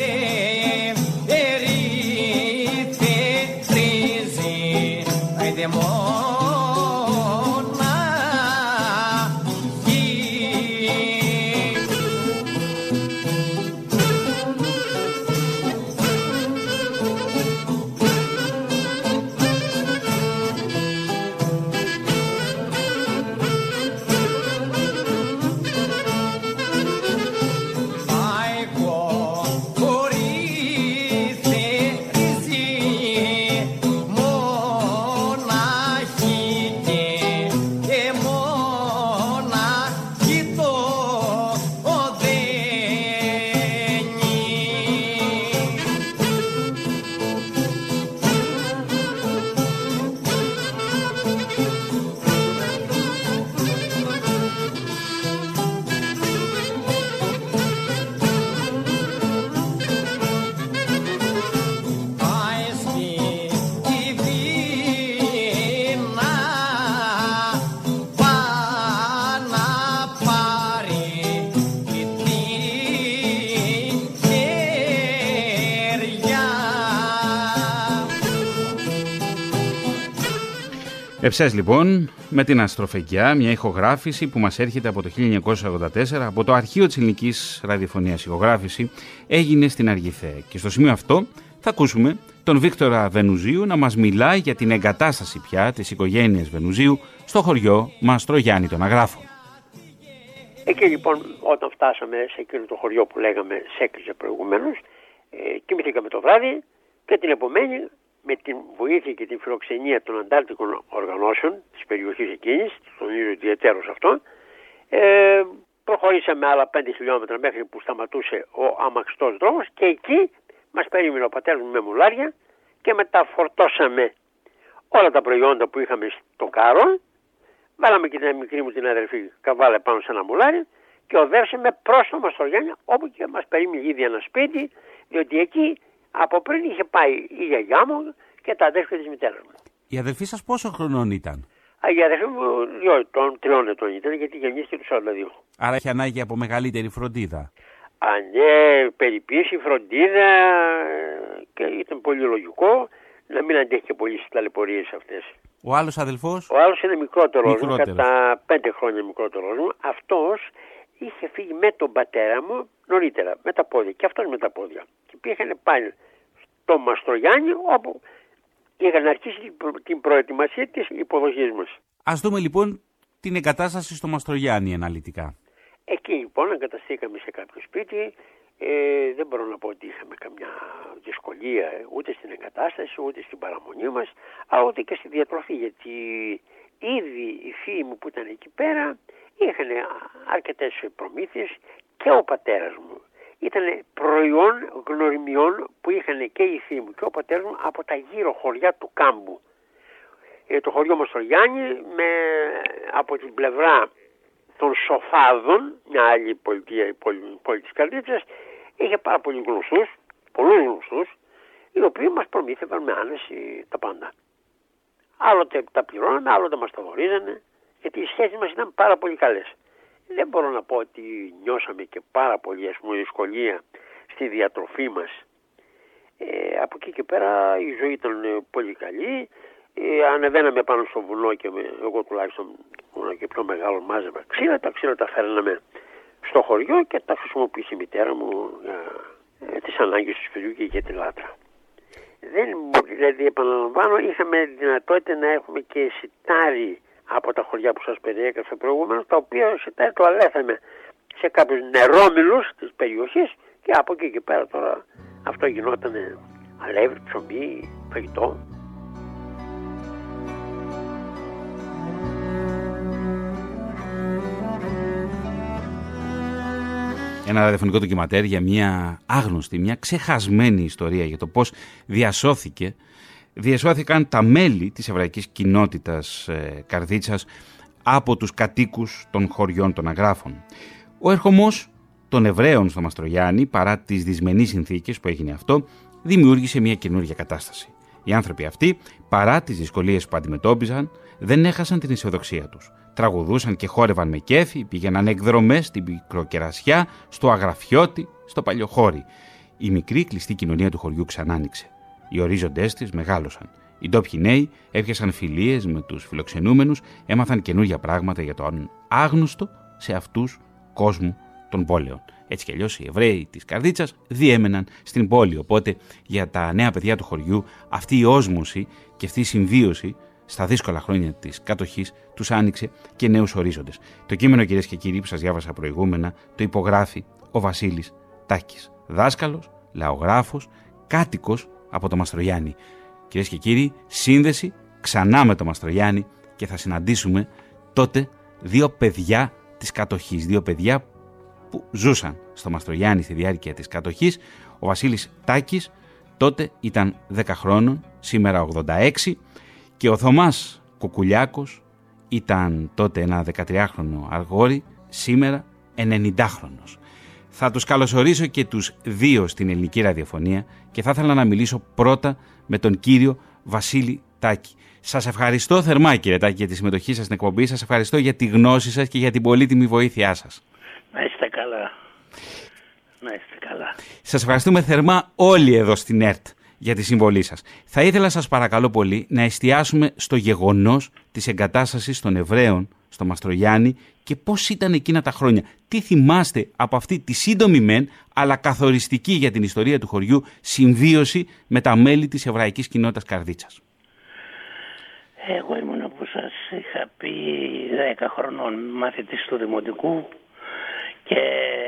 Speaker 1: Εψές λοιπόν με την Αστροφεκιά, μια ηχογράφηση που μας έρχεται από το χίλια εννιακόσια ογδόντα τέσσερα από το αρχείο της ελληνικής ραδιοφωνίας. Ηχογράφηση έγινε στην Αργιθέα και στο σημείο αυτό θα ακούσουμε τον Βίκτορα Βενουζίου να μας μιλάει για την εγκατάσταση πια της οικογένειας Βενουζίου στο χωριό Μαστρογιάννη των Αγράφων.
Speaker 2: Εκεί λοιπόν όταν φτάσαμε σε εκείνο το χωριό που λέγαμε Σέκλιζε προηγουμένως, ε, κοιμηθήκαμε το βράδυ και την επομένη με την βοήθεια και την φιλοξενία των αντάρτικων οργανώσεων της περιοχής εκείνης, των ίδιων ιδιαιτέρως αυτών, ε, προχωρήσαμε άλλα πέντε χιλιόμετρα μέχρι που σταματούσε ο αμαξιτός δρόμος και εκεί μας περίμενε ο πατέρας μου με μουλάρια και μετά φορτώσαμε όλα τα προϊόντα που είχαμε στο κάρο, βάλαμε και την μικρή μου την αδερφή καβάλε πάνω σε ένα μουλάρι και οδεύσαμε προς το Μαστρογιάννη, όπου και μας περίμενε ήδη ένα σπίτι, διότι εκεί από πριν είχε πάει η γιαγιά μου και τα αδέρφια της μητέρας μου.
Speaker 1: Η αδερφή σας πόσο χρονών ήταν?
Speaker 2: Α, η αδερφή μου δύο ετών, τριών ετών ήταν, γιατί γεννήθηκε το σαράντα δύο.
Speaker 1: Άρα είχε ανάγκη από μεγαλύτερη φροντίδα.
Speaker 2: Α, ναι, περιποίηση, φροντίδα και ήταν πολύ λογικό να μην αντέχει και πολύ στις ταλαιπωρίες αυτές.
Speaker 1: Ο άλλος αδελφός?
Speaker 2: Ο άλλος είναι μικρότερος,
Speaker 1: μικρότερος.
Speaker 2: μου, κατά πέντε χρόνια μικρότερος μου. Αυτός είχε φύγει με τον πατέρα μου νωρίτερα, με τα πόδια, και αυτός με τα πόδια. Και πήγαινε πάλι στο Μαστρογιάννη, όπου είχαν αρχίσει την προετοιμασία της υποδοχής μας.
Speaker 1: Ας δούμε λοιπόν την εγκατάσταση στο Μαστρογιάννη αναλυτικά.
Speaker 2: Εκεί λοιπόν εγκαταστήκαμε σε κάποιο σπίτι. Ε, δεν μπορώ να πω ότι είχαμε καμιά δυσκολία ούτε στην εγκατάσταση, ούτε στην παραμονή μας, αλλά ούτε και στη διατροφή, γιατί ήδη οι φίλοι μου που ήταν εκεί πέρα είχαν αρκετές προμήθειες και ο πατέρας μου. Ήταν προϊόν γνωριμιών που είχαν και οι φίλοι μου και ο πατέρας μου από τα γύρω χωριά του Κάμπου. Ε, το χωριό Μαστρογιάννη με, από την πλευρά των Σοφάδων, μια άλλη πολιτεία, η πόλη, πόλη της Καρδίτσας, είχε πάρα πολλούς γνωστούς, πολλούς γνωστούς, οι οποίοι μας προμήθευαν με άνεση τα πάντα. Άλλοτε τα πληρώναμε, άλλοτε μας τα δωρίζανε, γιατί οι σχέσεις μας ήταν πάρα πολύ καλές. Δεν μπορώ να πω ότι νιώσαμε και πάρα πολύ, ας πούμε, δυσκολία στη διατροφή μας. Ε, από εκεί και πέρα η ζωή ήταν πολύ καλή. Ε, ανεβαίναμε πάνω στο βουνό και με, εγώ τουλάχιστον ήμουν και πιο μεγάλο, μάζευα ξύλα. Τα ξύλα τα φέρναμε στο χωριό και τα χρησιμοποίησε η μητέρα μου για ε, τις ανάγκες του σπιτιού και για τη λάτρα. Δεν, δηλαδή επαναλαμβάνω, είχαμε δυνατότητα να έχουμε και σιτάρι από τα χωριά που σας περιέγραψα προηγουμένως, τα οποία σιτάρι το αλέθαμε σε κάποιους νερόμυλους της περιοχής και από εκεί και πέρα τώρα αυτό γινόταν αλεύρι, ψωμί, φαγητό.
Speaker 1: Ένα ραδιοφωνικό ντοκιματέρ για μια άγνωστη, μια ξεχασμένη ιστορία για το πώς διασώθηκε, διασώθηκαν τα μέλη της εβραϊκής κοινότητας ε, Καρδίτσας από τους κατοίκους των χωριών των Αγράφων. Ο ερχομός των Εβραίων στο Μαστρογιάννη, παρά τις δυσμενείς συνθήκες που έγινε αυτό, δημιούργησε μια καινούργια κατάσταση. Οι άνθρωποι αυτοί, παρά τις δυσκολίες που αντιμετώπιζαν, δεν έχασαν την αισιοδοξία τους. Τραγουδούσαν και χόρευαν με κέφι, πήγαιναν εκδρομές στην Πικροκερασιά, στο Αγραφιώτη, στο Παλιοχώρι. Η μικρή κλειστή κοινωνία του χωριού ξανάνοιξε. Οι ορίζοντές της μεγάλωσαν. Οι ντόπιοι νέοι έπιασαν φιλίες με τους φιλοξενούμενους, έμαθαν καινούργια πράγματα για τον άγνωστο σε αυτούς κόσμο των πόλεων. Έτσι κι αλλιώς οι Εβραίοι της Καρδίτσας διέμεναν στην πόλη. Οπότε για τα νέα παιδιά του χωριού αυτή η όσμωση και αυτή η συμβίωση στα δύσκολα χρόνια της κατοχής τους άνοιξε και νέους ορίζοντες. Το κείμενο, κυρίες και κύριοι, που σας διάβασα προηγούμενα, το υπογράφει ο Βασίλης Τάκης. Δάσκαλος, λαογράφος, κάτοικος από το Μαστρογιάννη. Κυρίες και κύριοι, σύνδεση ξανά με το Μαστρογιάννη και θα συναντήσουμε τότε δύο παιδιά της κατοχής. Δύο παιδιά που ζούσαν στο Μαστρογιάννη στη διάρκεια της κατοχής. Ο Βασίλης Τάκης τότε ήταν δέκα χρόνων, σήμερα ογδόντα έξι. Και ο Θωμάς Κουκουλιάκος ήταν τότε ένα δεκατριάχρονο αγόρι, σήμερα ενενηντάχρονος. Θα τους καλωσορίσω και τους δύο στην ελληνική ραδιοφωνία και θα ήθελα να μιλήσω πρώτα με τον κύριο Βασίλη Τάκη. Σας ευχαριστώ θερμά, κύριε Τάκη, για τη συμμετοχή σας στην εκπομπή. Σας ευχαριστώ για τη γνώση σας και για την πολύτιμη βοήθειά σας.
Speaker 5: Να είστε καλά. Να είστε καλά.
Speaker 1: Σας ευχαριστούμε θερμά όλοι εδώ στην ΕΡΤ για τη συμβολή σας. Θα ήθελα σας παρακαλώ πολύ να εστιάσουμε στο γεγονός της εγκατάστασης των Εβραίων στο Μαστρογιάννη και πώς ήταν εκείνα τα χρόνια. Τι θυμάστε από αυτή τη σύντομη μεν, αλλά καθοριστική για την ιστορία του χωριού συμβίωση με τα μέλη της εβραϊκής κοινότητας Καρδίτσας.
Speaker 5: Εγώ ήμουν, όπως σας είχα πει, δέκα χρονών μαθητής του Δημοτικού και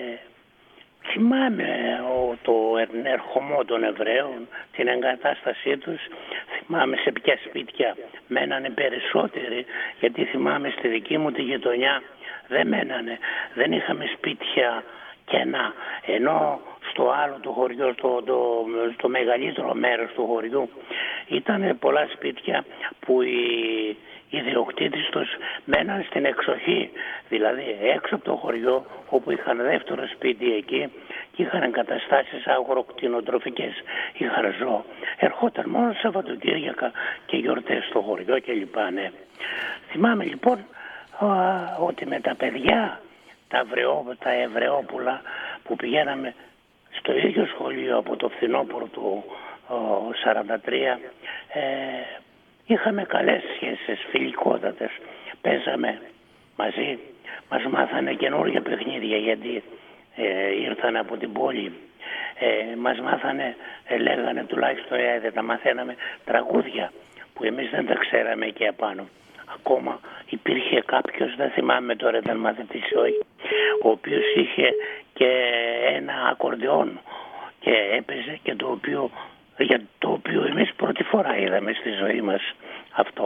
Speaker 5: θυμάμαι το ερχομό των Εβραίων, την εγκατάστασή τους, θυμάμαι σε ποια σπίτια μένανε περισσότεροι, γιατί θυμάμαι στη δική μου τη γειτονιά δεν μένανε, δεν είχαμε σπίτια κενά, ενώ στο άλλο το χωριό, το, το, το μεγαλύτερο μέρος του χωριού ήταν πολλά σπίτια που οι ιδιοκτήτες τους μέναν στην εξοχή, δηλαδή έξω από το χωριό, όπου είχαν δεύτερο σπίτι εκεί και είχαν εγκαταστάσεις αγροκτηνοτροφικές, είχαν ζώο. Ερχόταν μόνο Σαββατοκύριακα και γιορτές στο χωριό κλπ. Ναι. Θυμάμαι λοιπόν α, ότι με τα παιδιά, τα, βρεό, τα Εβραιόπουλα που πηγαίναμε στο ίδιο σχολείο από το φθινόπωρο του σαράντα τρία, ε, είχαμε καλές σχέσεις, φιλικότατες, παίζαμε μαζί, μας μάθανε καινούργια παιχνίδια γιατί ε, ήρθαν από την πόλη, ε, μας μάθανε, ε, λέγανε τουλάχιστον, ε, δεν τα μαθαίναμε, τραγούδια που εμείς δεν τα ξέραμε εκεί απάνω. Ακόμα υπήρχε κάποιος, δεν θυμάμαι τώρα ήταν μαθητής ή όχι, ο οποίος είχε και ένα ακορντεόν και έπαιζε και το οποίο, για το οποίο εμείς πρώτη φορά είδαμε στη ζωή μας αυτό.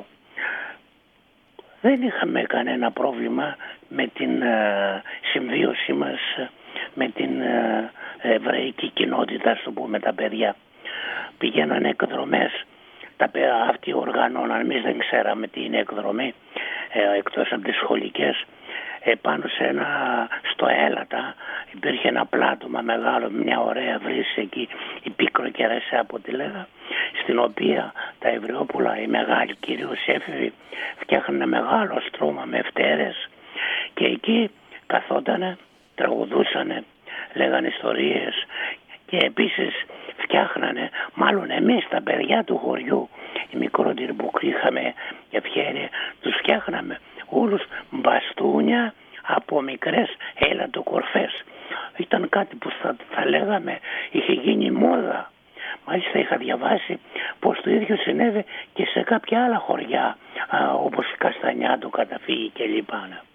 Speaker 5: Δεν είχαμε κανένα πρόβλημα με την uh, συμβίωσή μας με την uh, εβραϊκή κοινότητα, στο πούμε, τα παιδιά. Πηγαίνανε εκδρομές, τα παιδιά αυτοί οργανώναν, εμείς δεν ξέραμε τι είναι εκδρομή, ε, εκτός από τις σχολικές. Ε, πάνω σε ένα, στο Έλατα υπήρχε ένα πλάτωμα μεγάλο, μια ωραία βρύση εκεί, η Πίκρο Κερασιά από τη λέγα, στην οποία τα Εβραιόπουλα, οι μεγάλοι κυρίως έφηβοι, φτιάχνανε μεγάλο στρώμα με φτέρες και εκεί καθότανε, τραγουδούσανε, λέγανε ιστορίες και επίσης φτιάχνανε, μάλλον εμείς τα παιδιά του χωριού, οι μικρότεροι που είχαμε ευχαίρεια, τους φτιάχναμε όλους μπαστούνια από μικρές έλατοκορφές. Ήταν κάτι που θα, θα λέγαμε είχε γίνει μόδα. Μάλιστα είχα διαβάσει πως το ίδιο συνέβη και σε κάποια άλλα χωριά, α, όπως η Καστανιά, το Καταφύγι κλπ.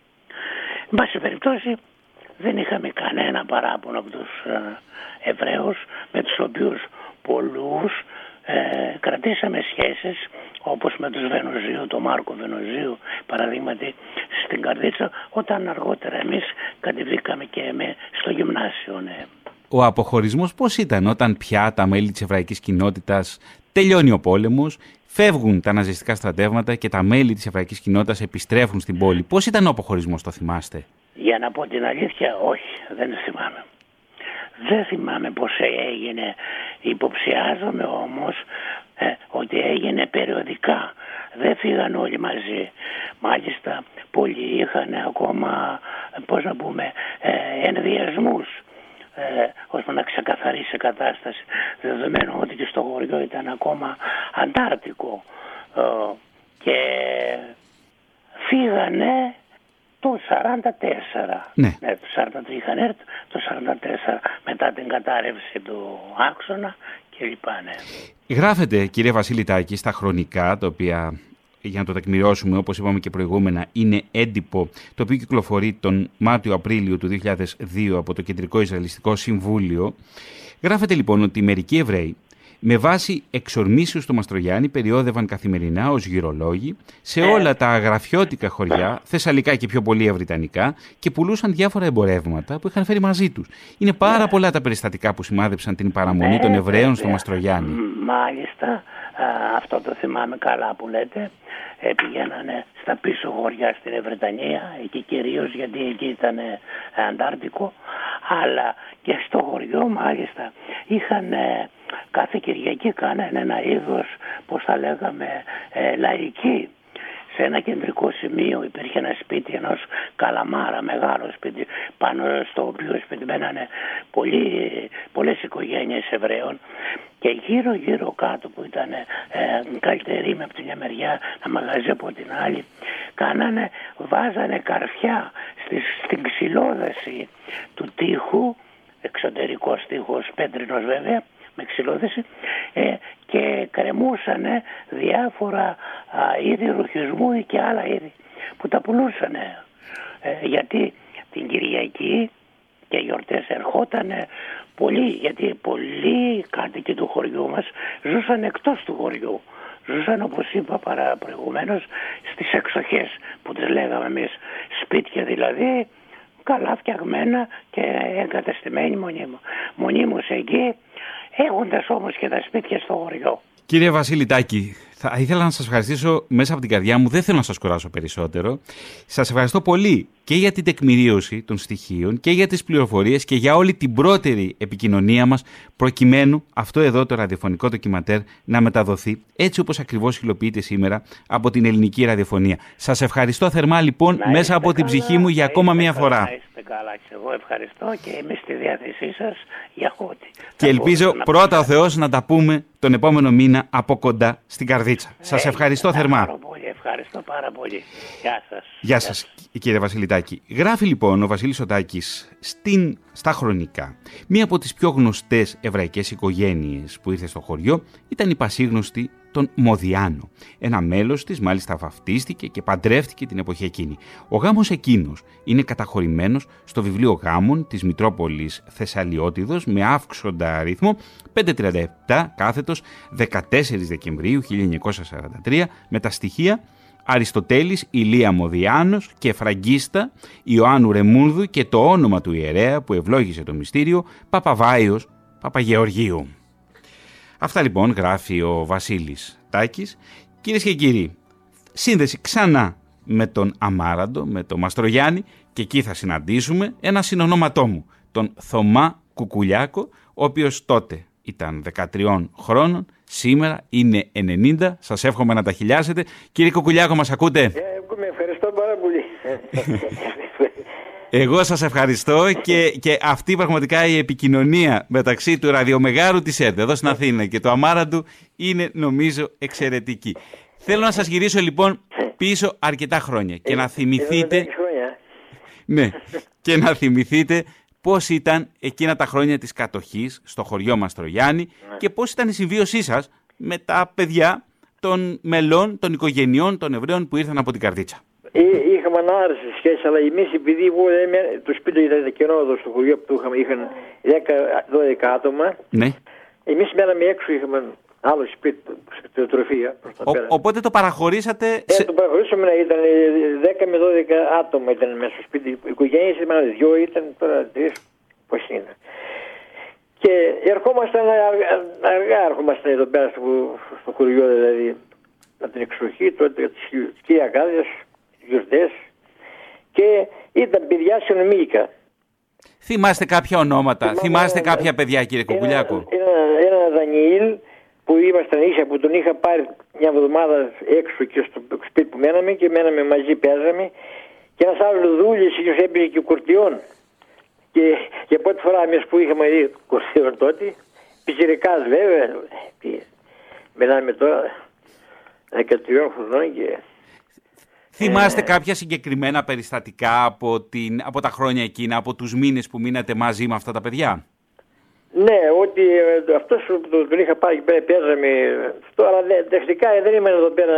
Speaker 5: Εν πάση περιπτώσει δεν είχαμε κανένα παράπονο από τους α, Εβραίους, με τους οποίους πολλούς ε, κρατήσαμε σχέσεις, όπως με τους Βενοζίου, τον Μάρκο Βενοζίου παραδείγματι στην Καρδίτσα, όταν αργότερα εμείς κατεβήκαμε και με στο γυμνάσιο. Ναι.
Speaker 1: Ο αποχωρισμός πώς ήταν όταν πια τα μέλη της εβραϊκής κοινότητας τελειώνει ο πόλεμος, φεύγουν τα ναζιστικά στρατεύματα και τα μέλη της εβραϊκής κοινότητας επιστρέφουν στην πόλη? Πώς ήταν ο αποχωρισμός, το θυμάστε?
Speaker 5: Για να πω την αλήθεια, όχι, δεν θυμάμαι. Δεν θυμάμαι πώς έγινε, υποψιάζομαι όμως ε, ότι έγινε περιοδικά. Δεν φύγαν όλοι μαζί. Μάλιστα πολλοί είχαν ακόμα, πώς να πούμε, ε, ενδιασμούς ε, ώστε να ξεκαθαρίσει η κατάσταση, δεδομένου ότι και στο χωριό ήταν ακόμα αντάρτικο ε, και φύγανε το σαράντα τέσσερα.
Speaker 1: Ναι.
Speaker 5: Ναι, το σαράντα τρία είχαν έρθει, το σαράντα τέσσερα μετά την κατάρρευση του άξονα κλπ. Ναι.
Speaker 1: Γράφετε, κύριε Βασίλη, στα χρονικά, τα οποία, για να το τεκμηριώσουμε, όπως είπαμε και προηγούμενα, είναι έντυπο, το οποίο κυκλοφορεί τον Μάρτιο-Απρίλιο του δύο χιλιάδες δύο από το Κεντρικό Ισραηλιστικό Συμβούλιο. Γράφετε λοιπόν ότι μερικοί Εβραίοι, με βάση εξορμήσεως στο Μαστρογιάννη, περιόδευαν καθημερινά ως γυρολόγοι σε όλα τα αγραφιώτικα χωριά, θεσσαλικά και πιο πολύ ευρυτανικά, και πουλούσαν διάφορα εμπορεύματα που είχαν φέρει μαζί τους. Είναι πάρα πολλά τα περιστατικά που σημάδεψαν την παραμονή των Εβραίων στο Μαστρογιάννη.
Speaker 5: Μάλιστα, αυτό το θυμάμαι καλά που λέτε. Πηγαίνανε στα πίσω χωριά στην Ευρετανία, εκεί κυρίως γιατί εκεί ήταν αντάρτικο, αλλά και στο χωριό μάλιστα είχαν κάθε Κυριακή κάνανε ένα είδος, πώς θα λέγαμε, ε, λαϊκή, σε σε ένα κεντρικό σημείο υπήρχε ένα σπίτι ενός Καλαμάρα, μεγάλο σπίτι, πάνω στο οποίο σπίτι μένανε πολλοί, πολλές οικογένειες Εβραίων, και γύρω γύρω κάτω που ήταν ε, καλυτεροί με από την μια μεριά, ένα μαγαζί από την άλλη, κάνανε, βάζανε καρφιά στη, στην ξυλόδεση του τοίχου, εξωτερικός τοίχος πέτρινος βέβαια, με ξυλόδεση, ε, και κρεμούσανε διάφορα α, είδη ρουχισμού και άλλα είδη που τα πουλούσανε. Ε, γιατί την Κυριακή και γιορτές ερχότανε πολλοί, γιατί πολλοί κάτοικοι του χωριού μας ζούσαν εκτός του χωριού. Ζούσαν, όπως είπα παρά προηγουμένως, στις εξοχές που τις λέγαμε εμείς, σπίτια δηλαδή καλά φτιαγμένα και εγκατεστημένοι μονίμως εκεί, έχοντας όμως και τα σπίτια στο χωριό.
Speaker 1: Κύριε Βασίλη Τάκη, θα ήθελα να σας ευχαριστήσω μέσα από την καρδιά μου, δεν θέλω να σας κουράσω περισσότερο. Σας ευχαριστώ πολύ και για την τεκμηρίωση των στοιχείων και για τις πληροφορίες και για όλη την πρώτερη επικοινωνία μας, προκειμένου αυτό εδώ το ραδιοφωνικό ντοκιματέρ να μεταδοθεί έτσι όπως ακριβώς υλοποιείται σήμερα από την ελληνική ραδιοφωνία. Σας ευχαριστώ θερμά λοιπόν μέσα από την ψυχή μου για ακόμα μία φορά.
Speaker 5: Να είστε καλά και εγώ ευχαριστώ και είμαι στη διάθεσή σας για ό,τι.
Speaker 1: Και ελπίζω πρώτα ο Θεός να τα πούμε τον επόμενο μήνα από κοντά στην Καρδίτσα. Σας ευχαριστώ θερμά.
Speaker 5: Πάρα πολύ, ευχαριστώ πάρα πολύ. Γεια σας.
Speaker 1: Γεια σας, κύριε Βασίλη Τάκη. Γράφει λοιπόν ο Βασίλης ο Τάκης στην, στα χρονικά. Μία από τις πιο γνωστές εβραϊκές οικογένειες που ήρθε στο χωριό ήταν η πασίγνωστη των Μοδιάνο. Ένα μέλος της μάλιστα βαφτίστηκε και παντρεύτηκε την εποχή εκείνη. Ο γάμος εκείνος είναι καταχωρημένος στο βιβλίο γάμων της Μητρόπολης Θεσσαλιώτιδος με αύξοντα αριθμό πεντακόσια τριάντα επτά κάθετος δεκατέσσερις Δεκεμβρίου χίλια εννιακόσια σαράντα τρία με τα στοιχεία Αριστοτέλης Ηλία Μοδιάνος και Φραγκίστα Ιωάννου Ρεμούνδου και το όνομα του ιερέα που ευλόγησε το μυστήριο Παπαβάιος Παπαγεωργίου. Αυτά λοιπόν γράφει ο Βασίλης Τάκης. Κυρίες και κύριοι, σύνδεση ξανά με τον Αμάραντο, με τον Μαστρογιάννη, και εκεί θα συναντήσουμε ένα συνονόματό μου, τον Θωμά Κουκουλιάκο, ο οποίος τότε ήταν δεκατριών χρόνων, σήμερα είναι ενενήντα. Σας εύχομαι να τα χιλιάσετε. Κύριε Κουκουλιάκο, μας ακούτε?
Speaker 2: Ε, με ευχαριστώ πάρα πολύ.
Speaker 1: Εγώ σας ευχαριστώ και, και αυτή πραγματικά η επικοινωνία μεταξύ του ραδιομεγάρου της ΕΡΤ εδώ στην Αθήνα και του Αμάραντου είναι νομίζω εξαιρετική. Θέλω να σας γυρίσω λοιπόν πίσω αρκετά χρόνια και ε, να θυμηθείτε ναι, και να θυμηθείτε πώς ήταν εκείνα τα χρόνια της κατοχής στο χωριό Μαστρογιάννη ναι. και πώς ήταν η συμβίωσή σας με τα παιδιά των μελών, των οικογενειών των Εβραίων που ήρθαν από την Καρδίτσα.
Speaker 2: Είχαμε ανάρρηση σχέση, αλλά εμείς επειδή εγώ, το σπίτι ήταν κενό εδώ στο χωριό που είχαμε, είχαν δέκα δώδεκα άτομα.
Speaker 1: Ναι.
Speaker 2: Εμείς μέναμε έξω, είχαμε άλλο σπίτι, κτηνοτροφία.
Speaker 1: Οπότε το παραχωρήσατε.
Speaker 2: Ε, σε... το παραχωρήσαμε, ήταν δέκα με δώδεκα άτομα ήταν μέσα στο σπίτι. Οι οικογένειες ήταν δυο, ήταν τώρα τρεις, πώς είναι. Και ερχόμασταν αργά, αργά ερχόμασταν εδώ πέρα στο, στο χωριό, δηλαδή από την εξοχή, τότε τις Κυριακάδες, γιορτές, και ήταν παιδιά συνομήλικα.
Speaker 1: Θυμάστε κάποια ονόματα, θυμάστε, θυμάστε ένα, κάποια παιδιά, κύριε Κουκουλιάκο?
Speaker 2: Ένα, ένα, ένα Δανιήλ που ήμασταν ίσια, που τον είχα πάρει μια εβδομάδα έξω και στο σπίτι που μέναμε και μέναμε μαζί, παίζαμε, και ένας άλλος Δούλης και έπαιζε και κορτιόν. Και για πρώτη φορά εμείς που είχαμε δει κορτιόν τότε, πιτσιρικάς βέβαια, μιλάμε τώρα δεκατριών χρονών και...
Speaker 1: Θυμάστε κάποια συγκεκριμένα περιστατικά από, την, από τα χρόνια εκείνα, από τους μήνες που μείνατε μαζί με αυτά τα παιδιά?
Speaker 2: Ναι, ότι αυτός που τον είχα πάει και πέρα παίζαμε, αλλά τεχνικά δεν ήμουν εδώ πέρα.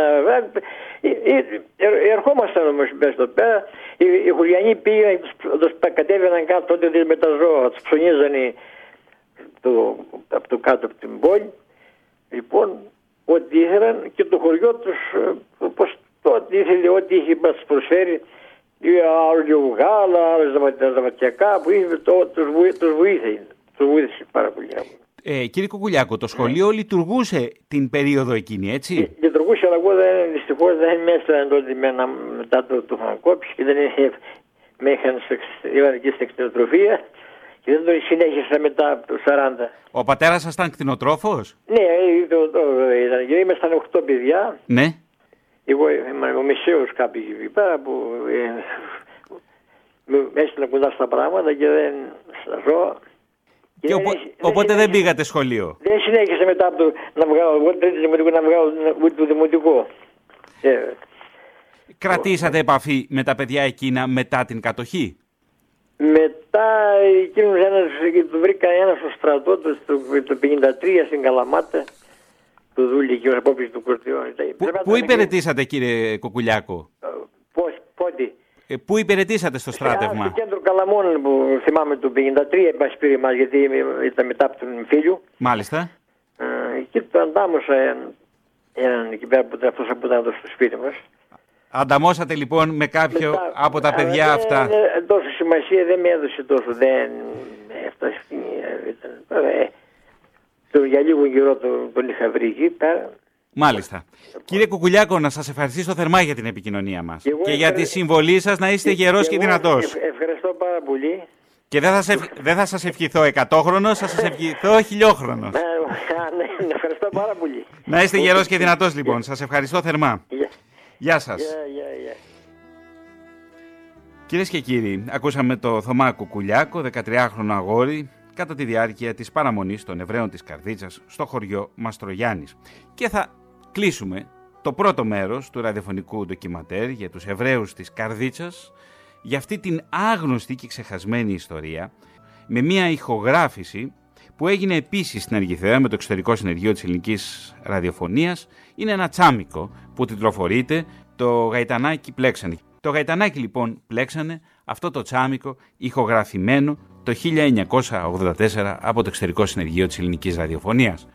Speaker 2: Ερχόμασταν όμως μέσα εδώ πέρα, οι χωριανοί πήγαν, τους κατέβαιναν κάτω τότε με τα ζώα, τους ψωνίζανε από το κάτω από την πόλη. Λοιπόν, ό,τι ήθελαν και το χωριό τους, πως τότε ήθελε ό,τι είχε μας προσφέρει, άλλο γάλα, άλλα ζαβατιακά που είχε, τους βοήθησε. Τους βοήθησε πάρα πολύ.
Speaker 1: Ε, κύριε Κουκουλιάκο, το σχολείο ναι. λειτουργούσε την περίοδο εκείνη, έτσι?
Speaker 2: Ε, λειτουργούσε, αλλά εγώ δεν, δυστυχώς δεν μέσα τότε μετά το, το φανκόπης και δεν με είχαν και στην κτηνοτροφία και δεν τον συνέχισα μετά από το σαράντα.
Speaker 1: Ο πατέρας σας ήταν κτηνοτρόφος?
Speaker 2: Ναι, κτηνοτρόφος ήταν και ήμασταν οκτώ παιδιά.
Speaker 1: Ναι.
Speaker 6: Εγώ είμαι ο μεσαίος κάποιοι εκεί πέρα που ε, με έστειλα κοντά στα πράγματα και δεν ζω.
Speaker 1: Και και οπο, δεν, οπότε δεν, δεν πήγατε σχολείο.
Speaker 6: Δεν συνέχισε μετά από το να βγάλω, εγώ τρίτη δημοτικό να βγάλω ούτε το δημοτικό. Ε,
Speaker 1: Κρατήσατε επαφή με τα παιδιά εκείνα μετά την κατοχή?
Speaker 6: Μετά εκείνος ένας, το βρήκα ένα στο στρατό το, το, το πενήντα τρία στην Καλαμάτα, το δούλη και ο απόψης του Κορτιού.
Speaker 1: Πού, πού υπηρετήσατε και... κύριε Κουκουλιάκο?
Speaker 6: Πώς, πότε?
Speaker 1: Ε, πού υπηρετήσατε στο στράτευμα?
Speaker 6: Στο κέντρο Καλαμών που θυμάμαι το πενήντα τρία μας πήρε μας, γιατί ήταν μετά από τον φίλιο.
Speaker 1: Μάλιστα.
Speaker 6: Ε, εκεί το αντάμωσα έναν εκεί πέρα που ήταν αυτός που ήταν εδώ στο σπίτι μας.
Speaker 1: Ανταμώσατε λοιπόν με κάποιο μετά, από τα παιδιά
Speaker 6: αλλά,
Speaker 1: αυτά.
Speaker 6: Ναι, ναι, τόσο σημασία δεν με έδωσε τόσο. Δεν έφτασε. Ε, το, για λίγο καιρό τον, τον είχα βρει εκεί πέρα.
Speaker 1: Μάλιστα. Κύριε Κουκουλιάκο, να σας ευχαριστήσω θερμά για την επικοινωνία μας. Και, και για τη συμβολή σας να είστε γερός και, και δυνατός.
Speaker 6: Ευχαριστώ πάρα πολύ.
Speaker 1: Και δεν θα, σε, δεν θα σας ευχηθώ εκατόχρονος, θα σας ευχηθώ χιλιόχρονος.
Speaker 6: Ναι, ευχαριστώ πάρα πολύ.
Speaker 1: Να είστε γερός και δυνατός λοιπόν. Σας ευχαριστώ θερμά. Γεια σας.
Speaker 6: Yeah, yeah, yeah.
Speaker 1: Κυρίες και κύριοι, ακούσαμε το Θωμά Κουκουλιάκο, δεκατριάχρονο αγόρι, κατά τη διάρκεια της παραμονής των Εβραίων της Καρδίτσας στο χωριό Μαστρογιάννης. Και θα κλείσουμε το πρώτο μέρος του ραδιοφωνικού ντοκιματέρ για τους Εβραίους της Καρδίτσας, για αυτή την άγνωστη και ξεχασμένη ιστορία, με μια ηχογράφηση που έγινε επίσης στην Αργιθέα με το εξωτερικό συνεργείο της ελληνικής ραδιοφωνίας. Είναι ένα τσάμικο που τιτλοφορείται «Το γαϊτανάκι πλέξανε». Το γαϊτανάκι λοιπόν πλέξανε, αυτό το τσάμικο ηχογραφημένο το χίλια εννιακόσια ογδόντα τέσσερα από το εξωτερικό συνεργείο της ελληνικής ραδιοφωνίας.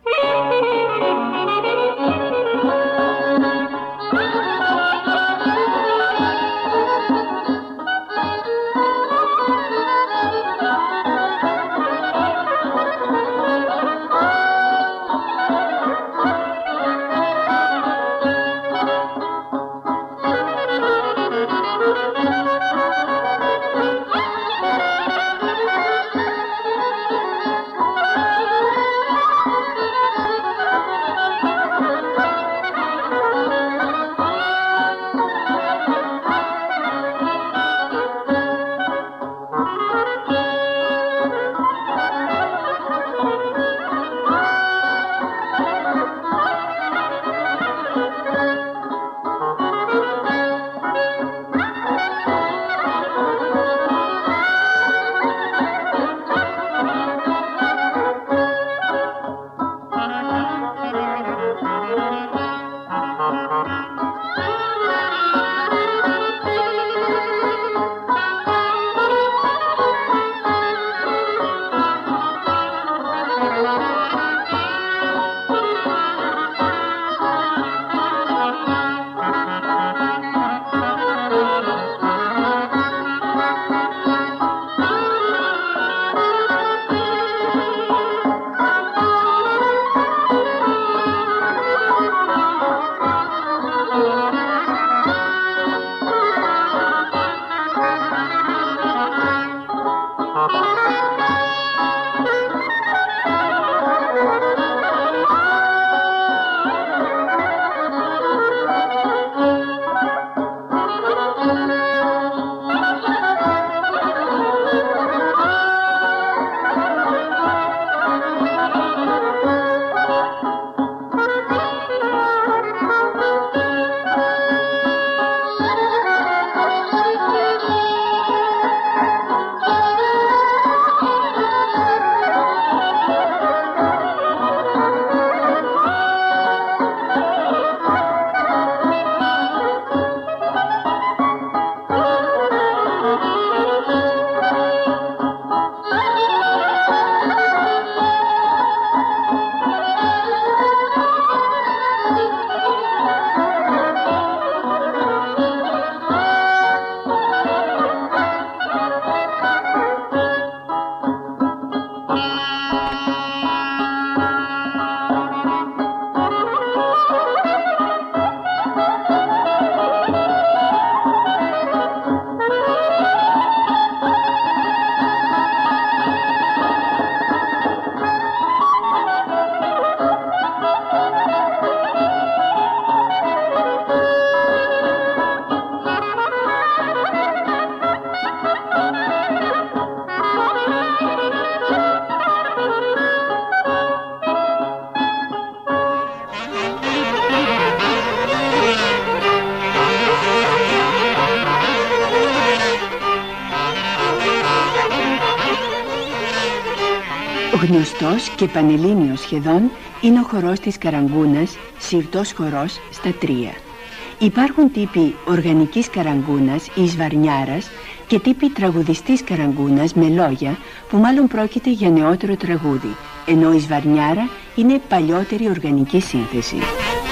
Speaker 7: Γνωστός και πανελλήνιος σχεδόν είναι ο χορός της Καραγκούνας, σιρτός χορός στα τρία. Υπάρχουν τύποι οργανικής καραγκούνας ή σβαρνιάρας και τύποι τραγουδιστής καραγκούνας με λόγια, που μάλλον πρόκειται για νεότερο τραγούδι, ενώ η σβαρνιάρα είναι παλιότερη οργανική σύνθεση.